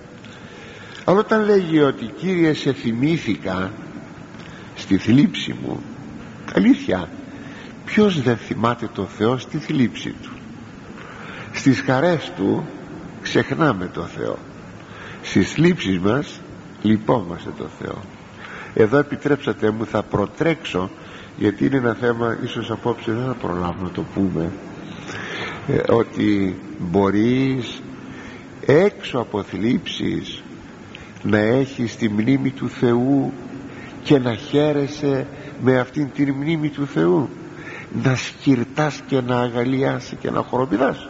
Αλλά όταν λέγει ότι Κύριε σε θυμήθηκα στη θλίψη μου, αλήθεια, ποιος δεν θυμάται το Θεό στη θλίψη του? Στις χαρές του ξεχνάμε το Θεό, στις θλίψεις μας λυπόμαστε το Θεό. Εδώ επιτρέψατε μου, θα προτρέξω, γιατί είναι ένα θέμα ίσως απόψε δεν θα προλάβουμε να το πούμε, ε, ότι μπορείς έξω από θλίψεις να έχεις τη μνήμη του Θεού και να χαίρεσαι με αυτήν την μνήμη του Θεού, να σκυρτάς και να αγαλιάσαι και να χοροπηδάς.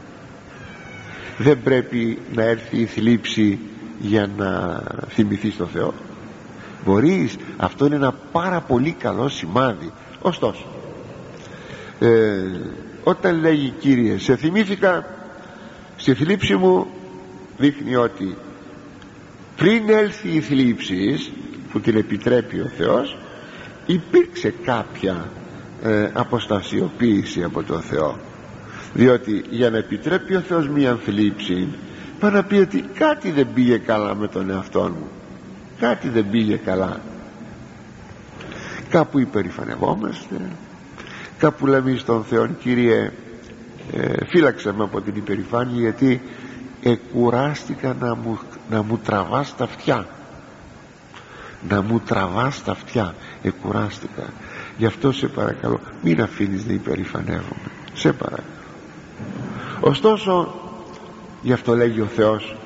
Δεν πρέπει να έρθει η θλίψη για να θυμηθείς τον Θεό. Μπορείς, αυτό είναι ένα πάρα πολύ καλό σημάδι. Ωστόσο, ε, όταν λέγει Κύριε σε θυμήθηκα στη θλίψη μου, δείχνει ότι πριν έλθει η θλίψη που την επιτρέπει ο Θεός, υπήρξε κάποια ε, αποστασιοποίηση από τον Θεό. Διότι για να επιτρέπει ο Θεός μία θλίψη, πάει να πει ότι κάτι δεν πήγε καλά με τον εαυτό μου, κάτι δεν πήγε καλά, κάπου υπερηφανευόμαστε, κάπου λέμε στον Θεό Κύριε ε, φύλαξε με από την υπερηφάνεια, γιατί εκουράστηκα να μου, να μου τραβάς τα αυτιά, να μου τραβάς τα αυτιά. Εκουράστηκα. Γι' αυτό σε παρακαλώ μην αφήνεις να υπερηφανεύομαι, σε παρακαλώ. Ωστόσο γι' αυτό λέγει ο Θεός,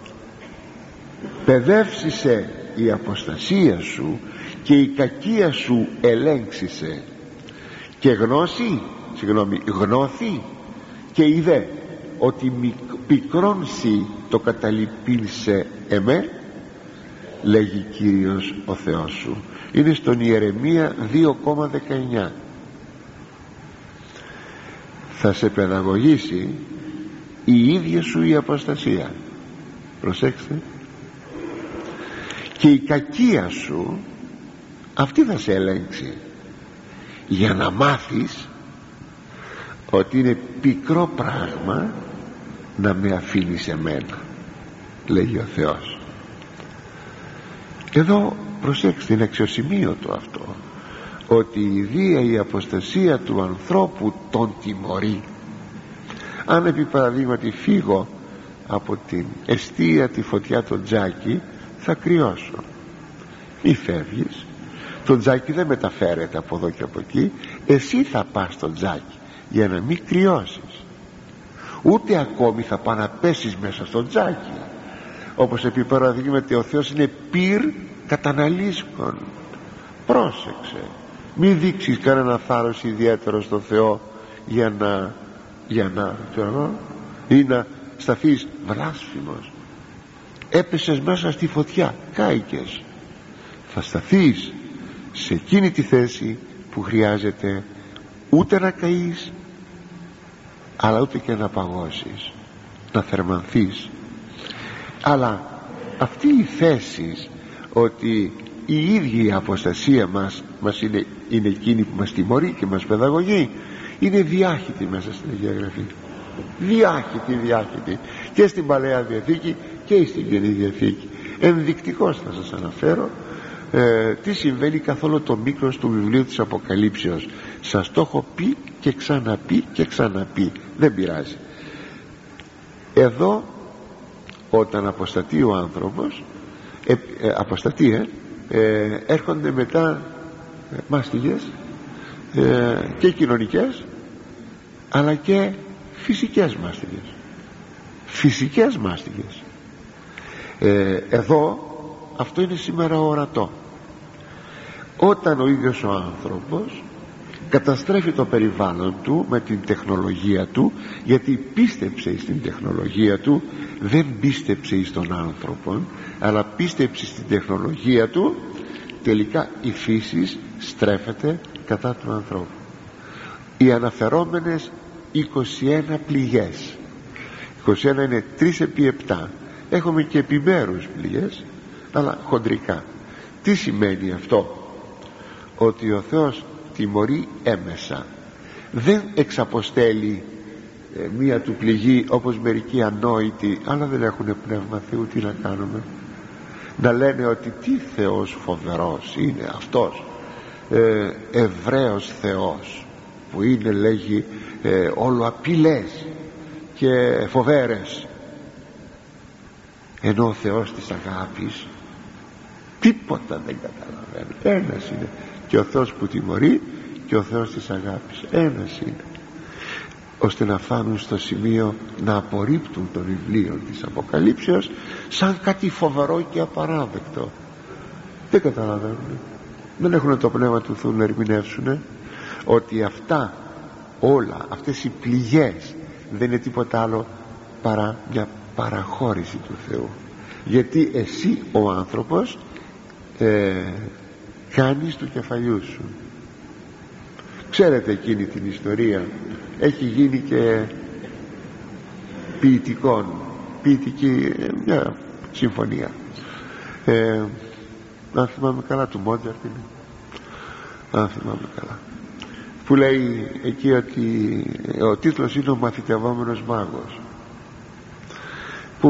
παιδεύσισε η αποστασία σου και η κακία σου ελέγξισε, και γνώση, συγγνώμη, γνώθη και είδε ότι πικρόνσι το καταλυπήνσε εμέ, λέγει Κύριος ο Θεός σου. Είναι στον Ιερεμία δύο δεκαεννιά. Θα σε παιδαγωγήσει η ίδια σου η αποστασία, προσέξτε, και η κακία σου αυτή θα σε ελέγξει, για να μάθεις ότι είναι πικρό πράγμα να με αφήνεις εμένα, λέγει ο Θεός. Εδώ προσέξτε, είναι αξιοσημείωτο αυτό, ότι η ιδία η αποστασία του ανθρώπου τον τιμωρεί. Αν επί παραδείγματι φύγω από την εστία τη φωτιά το τζάκι, θα κρυώσω. Μη φεύγεις, το τζάκι δεν μεταφέρεται από εδώ και από εκεί, εσύ θα πας στο τζάκι για να μην κρυώσεις. Ούτε ακόμη θα πας να πέσεις μέσα στο τζάκι, όπως επί παραδείγματι ο Θεός είναι πυρ καταναλύσκων. Πρόσεξε, μην δείξεις κανένα θάρρος ιδιαίτερο στον Θεό για να για να ξέρω, ή να σταθείς βλάσφημος. Έπεσες μέσα στη φωτιά, κάηκες. Θα σταθείς σε εκείνη τη θέση που χρειάζεται, ούτε να καείς αλλά ούτε και να παγώσεις, να θερμανθείς. Αλλά αυτή η θέση ότι η ίδια η αποστασία μας, μας είναι, είναι εκείνη που μας τιμωρεί και μας παιδαγωγεί, είναι διάχυτη μέσα στην Αγία Γραφή. Διάχυτη, διάχυτη και στην Παλαιά Διαθήκη και στην Καινή Διαθήκη. Ενδεικτικώς θα σας αναφέρω ε, τι συμβαίνει καθ' όλο το μήκρος του βιβλίου της Αποκαλύψεως. Σας το έχω πει και ξαναπεί και ξαναπεί, δεν πειράζει. Εδώ όταν αποστατεί ο άνθρωπος, ε, ε, αποστατεί ε, ε, έρχονται μετά ε, μάστιγες ε, και κοινωνικές αλλά και φυσικές μάστιγες. Φυσικές μάστιγες. Ε, εδώ αυτό είναι σήμερα ορατό. Όταν ο ίδιος ο άνθρωπος καταστρέφει το περιβάλλον του με την τεχνολογία του, γιατί πίστεψε στην τεχνολογία του, δεν πίστεψε στον άνθρωπο αλλά πίστεψε στην τεχνολογία του, τελικά η φύση στρέφεται κατά του ανθρώπου. Οι αναφερόμενες είκοσι ένα πληγές, είκοσι ένα είναι τρία επί επτά, έχουμε και επιμέρους πληγές αλλά χοντρικά. Τι σημαίνει αυτό? Ότι ο Θεός τιμωρεί έμεσα, δεν εξαποστέλει ε, μία του πληγή όπως μερικοί ανόητοι, αλλά δεν έχουν πνεύμα Θεού. Τι να κάνουμε? Να λένε ότι τι Θεός φοβερός είναι αυτός, ε, Εβραίος Θεός που είναι, λέγει, ε, όλο απειλές και φοβέρες, ενώ ο Θεός της αγάπης τίποτα δεν καταλαβαίνει. Ένας είναι, και ο Θεός που τιμωρεί και ο Θεός της αγάπης ένας είναι, ώστε να φτάνουν στο σημείο να απορρίπτουν το βιβλίο της Αποκαλύψεως σαν κάτι φοβερό και απαράδεκτο. Δεν καταλαβαίνουν, δεν έχουν το πνεύμα του Θεού να ερμηνεύσουν ότι αυτά όλα, αυτές οι πληγές δεν είναι τίποτα άλλο παρά μια παραχώρηση του Θεού, γιατί εσύ ο άνθρωπος ε, κάνεις του κεφαλιού σου. Ξέρετε εκείνη την ιστορία, έχει γίνει και ποιητικών, ποιητική μια συμφωνία, ε, αν θυμάμαι καλά, του Μόντζαρτ είναι, αν θυμάμαι καλά, που λέει εκεί ότι ο τίτλος είναι «Ο μαθητευόμενος μάγος», που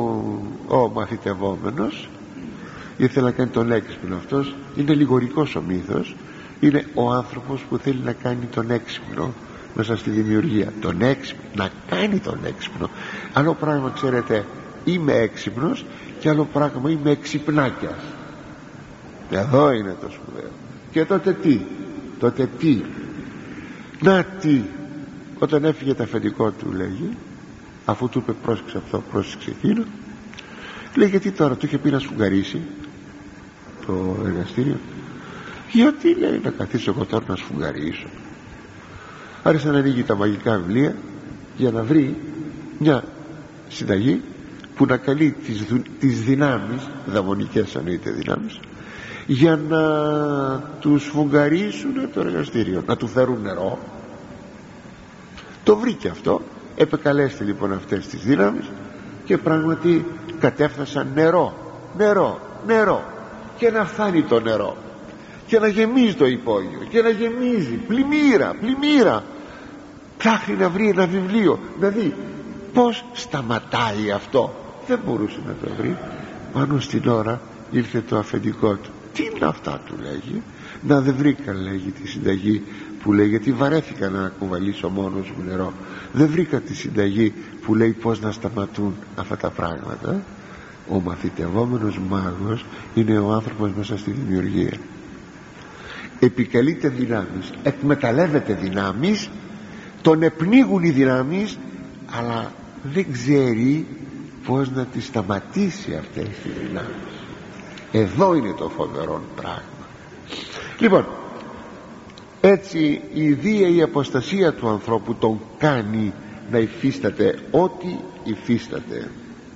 ο μαθητευόμενος ήθελε να κάνει τον έξυπνο. Αυτός είναι λιγορικός ο μύθος, είναι ο άνθρωπος που θέλει να κάνει τον έξυπνο μέσα στη δημιουργία, τον έξυπνο, να κάνει τον έξυπνο. Άλλο πράγμα, ξέρετε, είμαι έξυπνος, και άλλο πράγμα είμαι εξυπνάκιας. Εδώ είναι το σπουδαίο. Και τότε τι, τότε τι, να τι, όταν έφυγε το αφεντικό του, λέγει, αφού του είπε πρόσεξε αυτό, πρόσεξε εκείνο, λέει γιατί τώρα, του είχε πει να σφουγγαρίσει το εργαστήριο. Γιατί, λέει, να καθίσω εγώ τώρα να σφουγγαρίσω? Άρχισε να ανοίγει τα μαγικά βιβλία για να βρει μια συνταγή που να καλεί τις, τις δυνάμεις, δαιμονικές εννοείται δυνάμεις, για να τους σφουγγαρίσουν το εργαστήριο, να του φέρουν νερό. Το βρήκε αυτό, επεκαλέστη λοιπόν αυτές τις δυνάμεις και πράγματι κατέφθασαν νερό, νερό, νερό, και να φτάνει το νερό και να γεμίζει το υπόγειο και να γεμίζει πλημμύρα, πλημμύρα. Ψάχνει να βρει ένα βιβλίο, να δει πως σταματάει αυτό. Δεν μπορούσε να το βρει. Πάνω στην ώρα ήρθε το αφεντικό του. Τι είναι αυτά, του λέγει? Να δεν βρήκα, λέγει, τη συνταγή που λέει, γιατί βαρέθηκα να κουβαλήσω μόνος μου νερό. Δεν βρήκα τη συνταγή που λέει πως να σταματούν αυτά τα πράγματα. Ο μαθητευόμενος μάγος είναι ο άνθρωπος μέσα στη δημιουργία. Επικαλείται δυνάμεις, εκμεταλλεύεται δυνάμεις, τον επνίγουν οι δυνάμεις, αλλά δεν ξέρει πως να τις σταματήσει αυτές τις δυνάμεις. Εδώ είναι το φοβερό πράγμα. Λοιπόν, έτσι η βία, η αποστασία του ανθρώπου τον κάνει να υφίσταται ό,τι υφίσταται.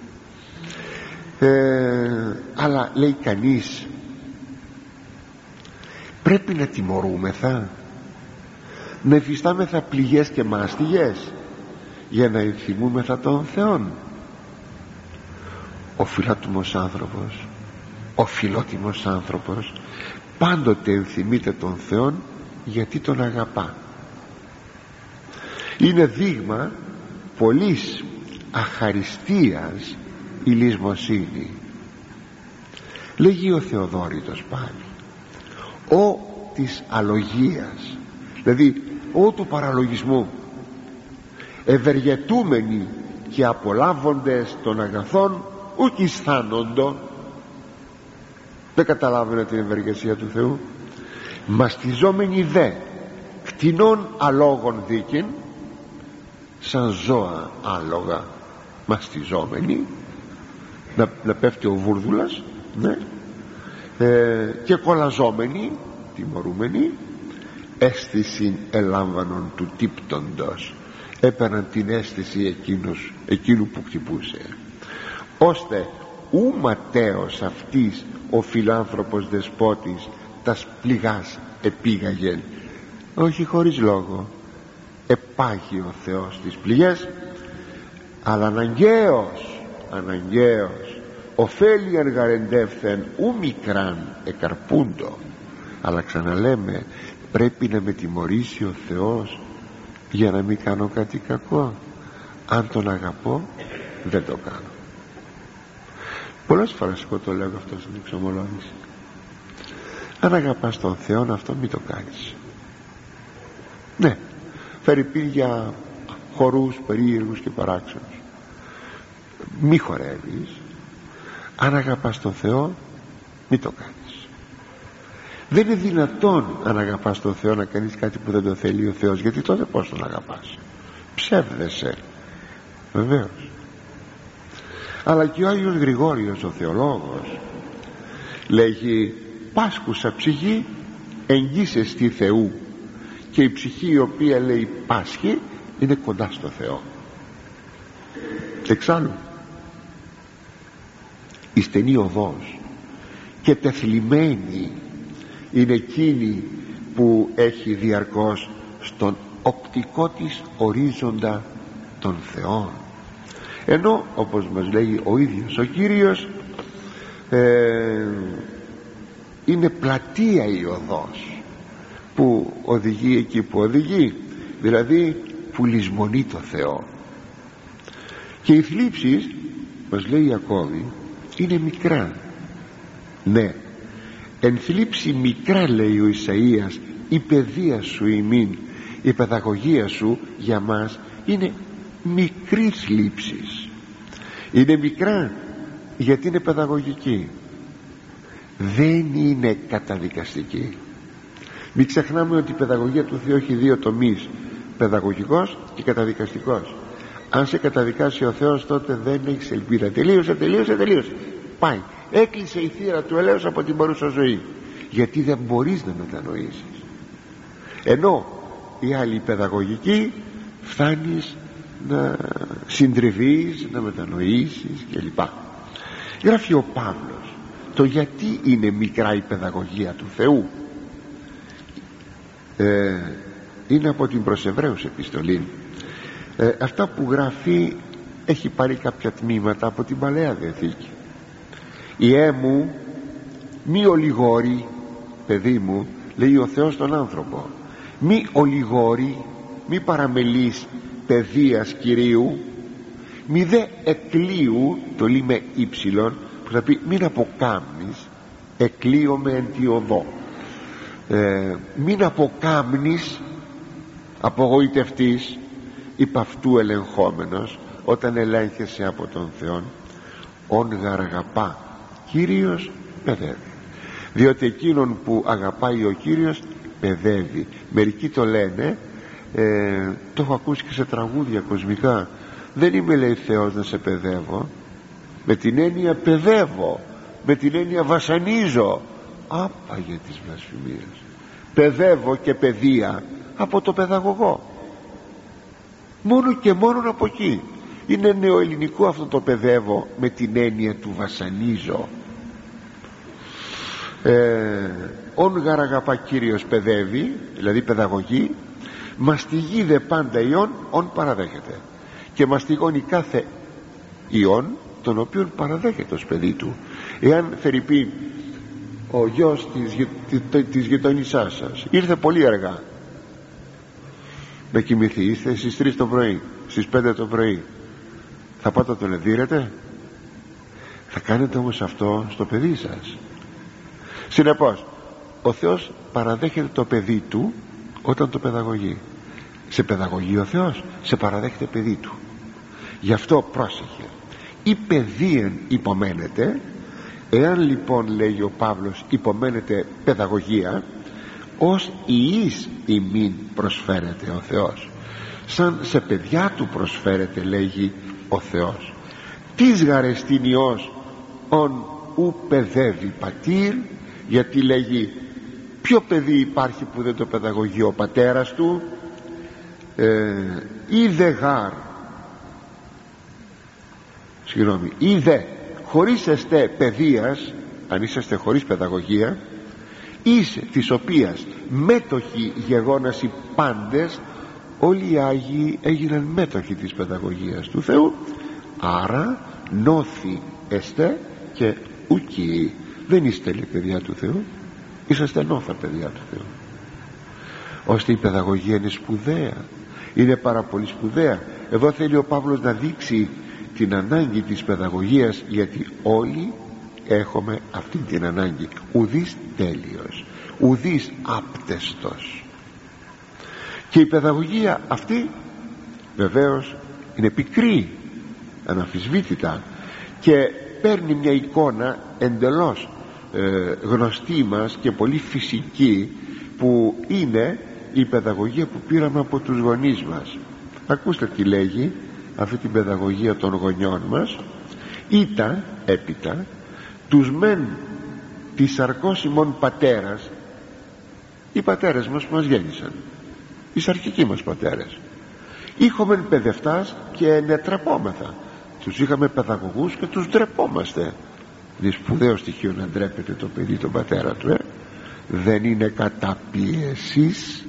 ε, αλλά λέει κανείς, πρέπει να τιμωρούμεθα, να υφιστάμεθα πληγές και μάστιγες για να ενθυμούμεθα τον Θεόν? Ο φιλότιμος άνθρωπος, ο φιλότιμος άνθρωπος πάντοτε ενθυμείται τον Θεόν, γιατί τον αγαπά. Είναι δείγμα πολλής αχαριστίας η λησμοσύνη. Λέγει ο Θεοδόρητος πάλι, ο της αλογίας, δηλαδή ο του παραλογισμού, ευεργετούμενοι και απολάβοντες των αγαθών ουκ αισθάνοντο. Δεν καταλάβαινε την ευεργεσία του Θεού. Μαστιζόμενοι δε κτηνών αλόγων δίκην, σαν ζώα άλογα μαστιζόμενοι, να, να πέφτει ο βούρδουλας, ναι, ε, και κολαζόμενοι, τιμωρούμενοι, αίσθηση ελάμβανον του τύπτοντος, έπαιρναν την αίσθηση εκείνους, εκείνου που χτυπούσε, ώστε ου ματέος αυτής ο φιλάνθρωπος δεσπότης τας πληγάς επήγαγεν. Όχι χωρίς λόγο επάγει ο Θεός τις πληγές, αλλά αναγκαίος, αναγκαίος ωφέλει αργαρεντεύθεν ου μικράν εκαρπούντο. Αλλά ξαναλέμε, πρέπει να με τιμωρήσει ο Θεός για να μην κάνω κάτι κακό. Αν τον αγαπώ δεν το κάνω. Πολλές φορές εγώ το λέω αυτό στην εξομολόγηση. Αν αγαπάς τον Θεό, αυτό μην το κάνεις. Ναι, φερειπίν για χορούς περίεργους και παράξενους, μη χορεύεις. Αν αγαπάς τον Θεό, μην το κάνεις. Δεν είναι δυνατόν, αν αγαπάς τον Θεό, να κάνεις κάτι που δεν το θέλει ο Θεός, γιατί τότε πώς τον αγαπάς? Ψεύδεσαι. Βεβαίως. Αλλά και ο Άγιος Γρηγόριος ο θεολόγος λέγει, πάσχουσα ψυχή εγγύσαι στη Θεού, και η ψυχή η οποία, λέει, πάσχει είναι κοντά στο Θεό. Εξάλλου η στενή οδός και τεθλιμμένη είναι εκείνη που έχει διαρκώς στον οπτικό της ορίζοντα των Θεών, ενώ όπως μας λέει ο ίδιος ο Κύριος, ε, είναι πλατεία η οδός που οδηγεί εκεί που οδηγεί, δηλαδή που λησμονεί το Θεό. Και οι θλίψεις, μας λέει Ιακώβη, είναι μικρά. Ναι, εν θλίψη μικρά, λέει ο Ισαΐας, η παιδεία σου ημίν, η παιδαγωγία σου για μας είναι μικρή θλίψης. Είναι μικρά γιατί είναι παιδαγωγική. δεν είναι καταδικαστική. Μην ξεχνάμε ότι η παιδαγωγία του Θεού έχει δύο τομείς, παιδαγωγικός και καταδικαστικός. Αν σε καταδικάσει ο Θεός, τότε δεν έχεις ελπίδα. Τελείωσε, τελείωσε, τελείωσε. Πάει, έκλεισε η θύρα του ελέους από την παρούσα ζωή, γιατί δεν μπορείς να μετανοήσεις. Ενώ η άλλη παιδαγωγική φτάνεις να συντριβείς, να μετανοήσεις κλπ. Γράφει ο Παύλος το γιατί είναι μικρά η παιδαγωγία του Θεού. ε, είναι από την προς Εβραίους επιστολή. ε, αυτά που γράφει έχει πάρει κάποια τμήματα από την Παλαιά Διαθήκη. «Ιέ μου μη ολιγόρη, παιδί μου», λέει ο Θεός τον άνθρωπο, «μη ολιγόρη, μη παραμελείς παιδείας Κυρίου, μη δε εκλείου», το λέει με ύψιλον, που θα πει μην αποκάμνεις, εκλείω με εν τη οδό, ε, μην αποκάμνεις, απογοητευτείς, υπ' αυτού ελεγχόμενος, όταν ελέγχεσαι από τον Θεόν. «Ον γαργαπά Κύριος παιδεύει», διότι εκείνον που αγαπάει ο Κύριος παιδεύει. Μερικοί το λένε, ε, το έχω ακούσει και σε τραγούδια κοσμικά, δεν είμαι, λέει, Θεός να σε παιδεύω, με την έννοια παιδεύω, με την έννοια βασανίζω. Άπαγε της βλασφημίας. Παιδεύω και παιδεία από το παιδαγωγό, μόνο και μόνο από εκεί. Είναι νεοελληνικό αυτό το παιδεύω, με την έννοια του βασανίζω. ε, «Ον γαραγαπά Κύριος παιδεύει», δηλαδή παιδαγωγή, «μαστιγεί δε πάντα ιών, ον παραδέχεται», και μαστιγώνει κάθε ιών τον οποίον παραδέχεται ως παιδί του. Εάν φερειπεί ο γιος της, της, της γειτονισσάς σας ήρθε πολύ αργά να κοιμηθεί, είστε στις τρεις το πρωί, στις πέντε το πρωί, θα πάτε τον εδίρετε? Θα κάνετε όμως αυτό στο παιδί σας. Συνεπώς ο Θεός παραδέχεται το παιδί του όταν το παιδαγωγεί. Σε παιδαγωγεί ο Θεός, σε παραδέχεται παιδί του. Γι' αυτό πρόσεχε, η παιδείεν υπομένεται. Εάν λοιπόν, λέγει ο Παύλος, υπομένεται παιδαγωγία, ως ιής ημίν προσφέρεται ο Θεός, σαν σε παιδιά του προσφέρεται, λέγει ο Θεός. «Τις γαρεστήν Υιός ον ου παιδεύει πατήρ», γιατί, λέγει, ποιο παιδί υπάρχει που δεν το παιδαγωγεί ο πατέρας του. ε, «Ή δε γάρ», συγγνώμη, «ή δε χωρίς εστέ παιδείας», αν είσαστε χωρίς παιδαγωγία, «εις της οποίας μέτοχοι γεγόνας οι πάντες», όλοι οι Άγιοι έγιναν μέτοχοι της παιδαγωγίας του Θεού. Άρα νόθι εστέ και ουκοί, δεν είστε, λέει, παιδιά του Θεού, είσαστε νόθα παιδιά του Θεού. Ώστε η παιδαγωγία είναι σπουδαία, είναι πάρα πολύ σπουδαία. Εδώ θέλει ο Παύλος να δείξει την ανάγκη της παιδαγωγίας, γιατί όλοι έχουμε αυτή την ανάγκη. Ουδής τέλειος, ουδής άπτεστος. Και η παιδαγωγία αυτή βεβαίως είναι πικρή, αναμφισβήτητα, και παίρνει μια εικόνα εντελώς ε, γνωστή μας και πολύ φυσική, που είναι η παιδαγωγία που πήραμε από τους γονείς μας. Ακούστε τι λέγει αυτή την παιδαγωγία των γονιών μας. «Ήτα έπειτα τους μεν της σαρκός ημών πατέρας», οι πατέρες μας που μας γέννησαν, οι σαρκικοί μας πατέρες, «είχομεν παιδευτάς και νετρεπόμεθα». Τους είχαμε παιδαγωγούς και τους ντρεπόμαστε. Είναι σπουδαίο στοιχείο να ντρέπεται το παιδί τον πατέρα του, ε? Δεν είναι καταπίεσης.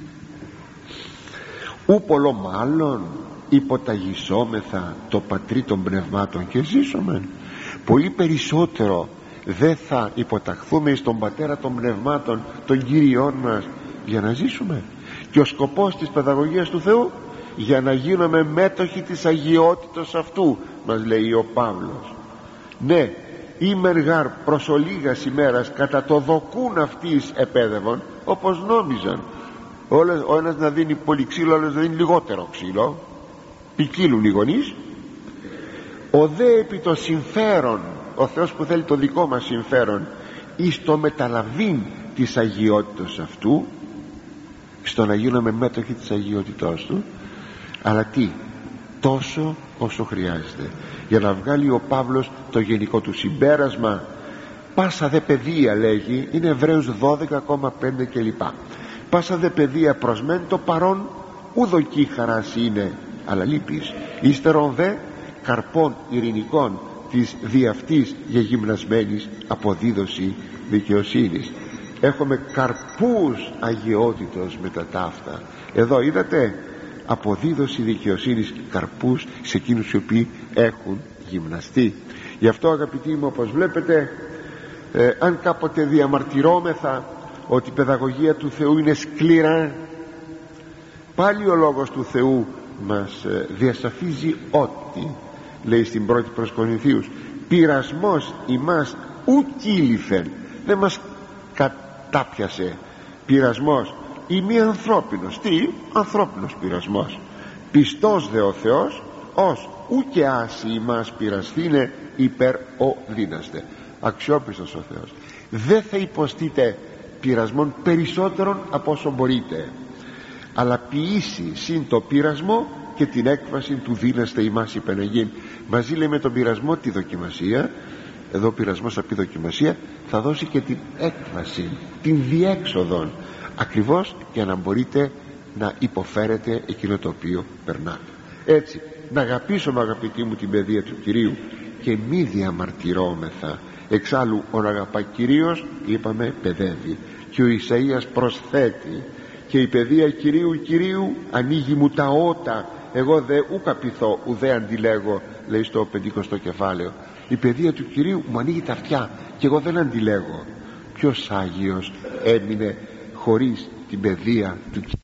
«Ου πολλό μάλλον υποταγισόμεθα το πατρί των πνευμάτων και ζήσομεν». Πολύ περισσότερο δεν θα υποταχθούμε στον πατέρα των πνευμάτων, των Κύριων μας, για να ζήσουμε. Και ο σκοπός της παιδαγωγίας του Θεού, για να γίνουμε μέτοχοι της αγιότητος αυτού, μας λέει ο Παύλος. «Ναι, ήμεν γαρ προς ολίγας ημέρας κατά το δοκούν αυτής επέδευον», όπως νόμιζαν. Ο ένας να δίνει πολύ ξύλο, ο άλλος να δίνει λιγότερο ξύλο, ποικίλουν οι γονείς. «Ο δε επί το συμφέρον», ο Θεός που θέλει το δικό μας συμφέρον, εις το μεταλαβήν της αγιότητος αυτού, στο να γίνουμε μέτοχοι της αγιότητός του, αλλά τι, τόσο όσο χρειάζεται, για να βγάλει ο Παύλος το γενικό του συμπέρασμα. Πάσα δε παιδεία, λέγει, είναι Εβραίους δώδεκα πέντε κλπ. Πάσα δε παιδεία προς μεν το παρόν ουδοκή χαράς είναι, αλλά λύπης. Ύστερον δε καρπών ειρηνικών της δι' αυτής γεγυμνασμένης αποδίδωση δικαιοσύνης. Έχουμε καρπούς αγιότητος με τα ταύτα. Εδώ είδατε, αποδίδωση δικαιοσύνης, καρπούς σε εκείνους οι οποίοι έχουν γυμναστεί. Γι' αυτό, αγαπητοί μου, όπως βλέπετε, ε, αν κάποτε διαμαρτυρόμεθα ότι η παιδαγωγία του Θεού είναι σκληρά, πάλι ο λόγος του Θεού μας ε, διασαφίζει ότι, λέει στην πρώτη προς Κορινθίους, πειρασμός ημάς ου κύλιφεν, δεν μας κατάπιασε πειρασμός ή μη ανθρώπινος. Τι, ανθρώπινος πειρασμός. Πιστός δε ο Θεός ως ου και άσυ ημάς πειρασθήνε υπερ ο δύναστε. Αξιόπιστος ο Θεός. Δεν θα υποστείτε πειρασμών περισσότερων από όσο μπορείτε, αλλά ποιήσει συν το πειρασμό και την έκβαση του δύναστε ημάς υπενεγήν. Μαζί λέει με τον πειρασμό τη δοκιμασία. Εδώ ο πειρασμός θα πει δοκιμασία, θα δώσει και την έκβαση, την διέξοδο, ακριβώς για να μπορείτε να υποφέρετε εκείνο το οποίο περνάτε. Έτσι, να αγαπήσουμε, αγαπητοί μου, την παιδεία του Κυρίου και μη διαμαρτυρόμεθα. Εξάλλου ο αγαπά Κυρίος, είπαμε, παιδεύει, και ο Ισαΐας προσθέτει, και η παιδεία Κυρίου Κυρίου ανοίγει μου τα ότα, εγώ δε ούκα πειθώ ουδέ αντιλέγω, λέει στο πεντηκοστό κεφάλαιο. Η παιδεία του Κυρίου μου ανοίγει τα αυτιά και εγώ δεν αντιλέγω. Ποιος Άγιος έμεινε χωρίς την παιδεία του Κυρίου?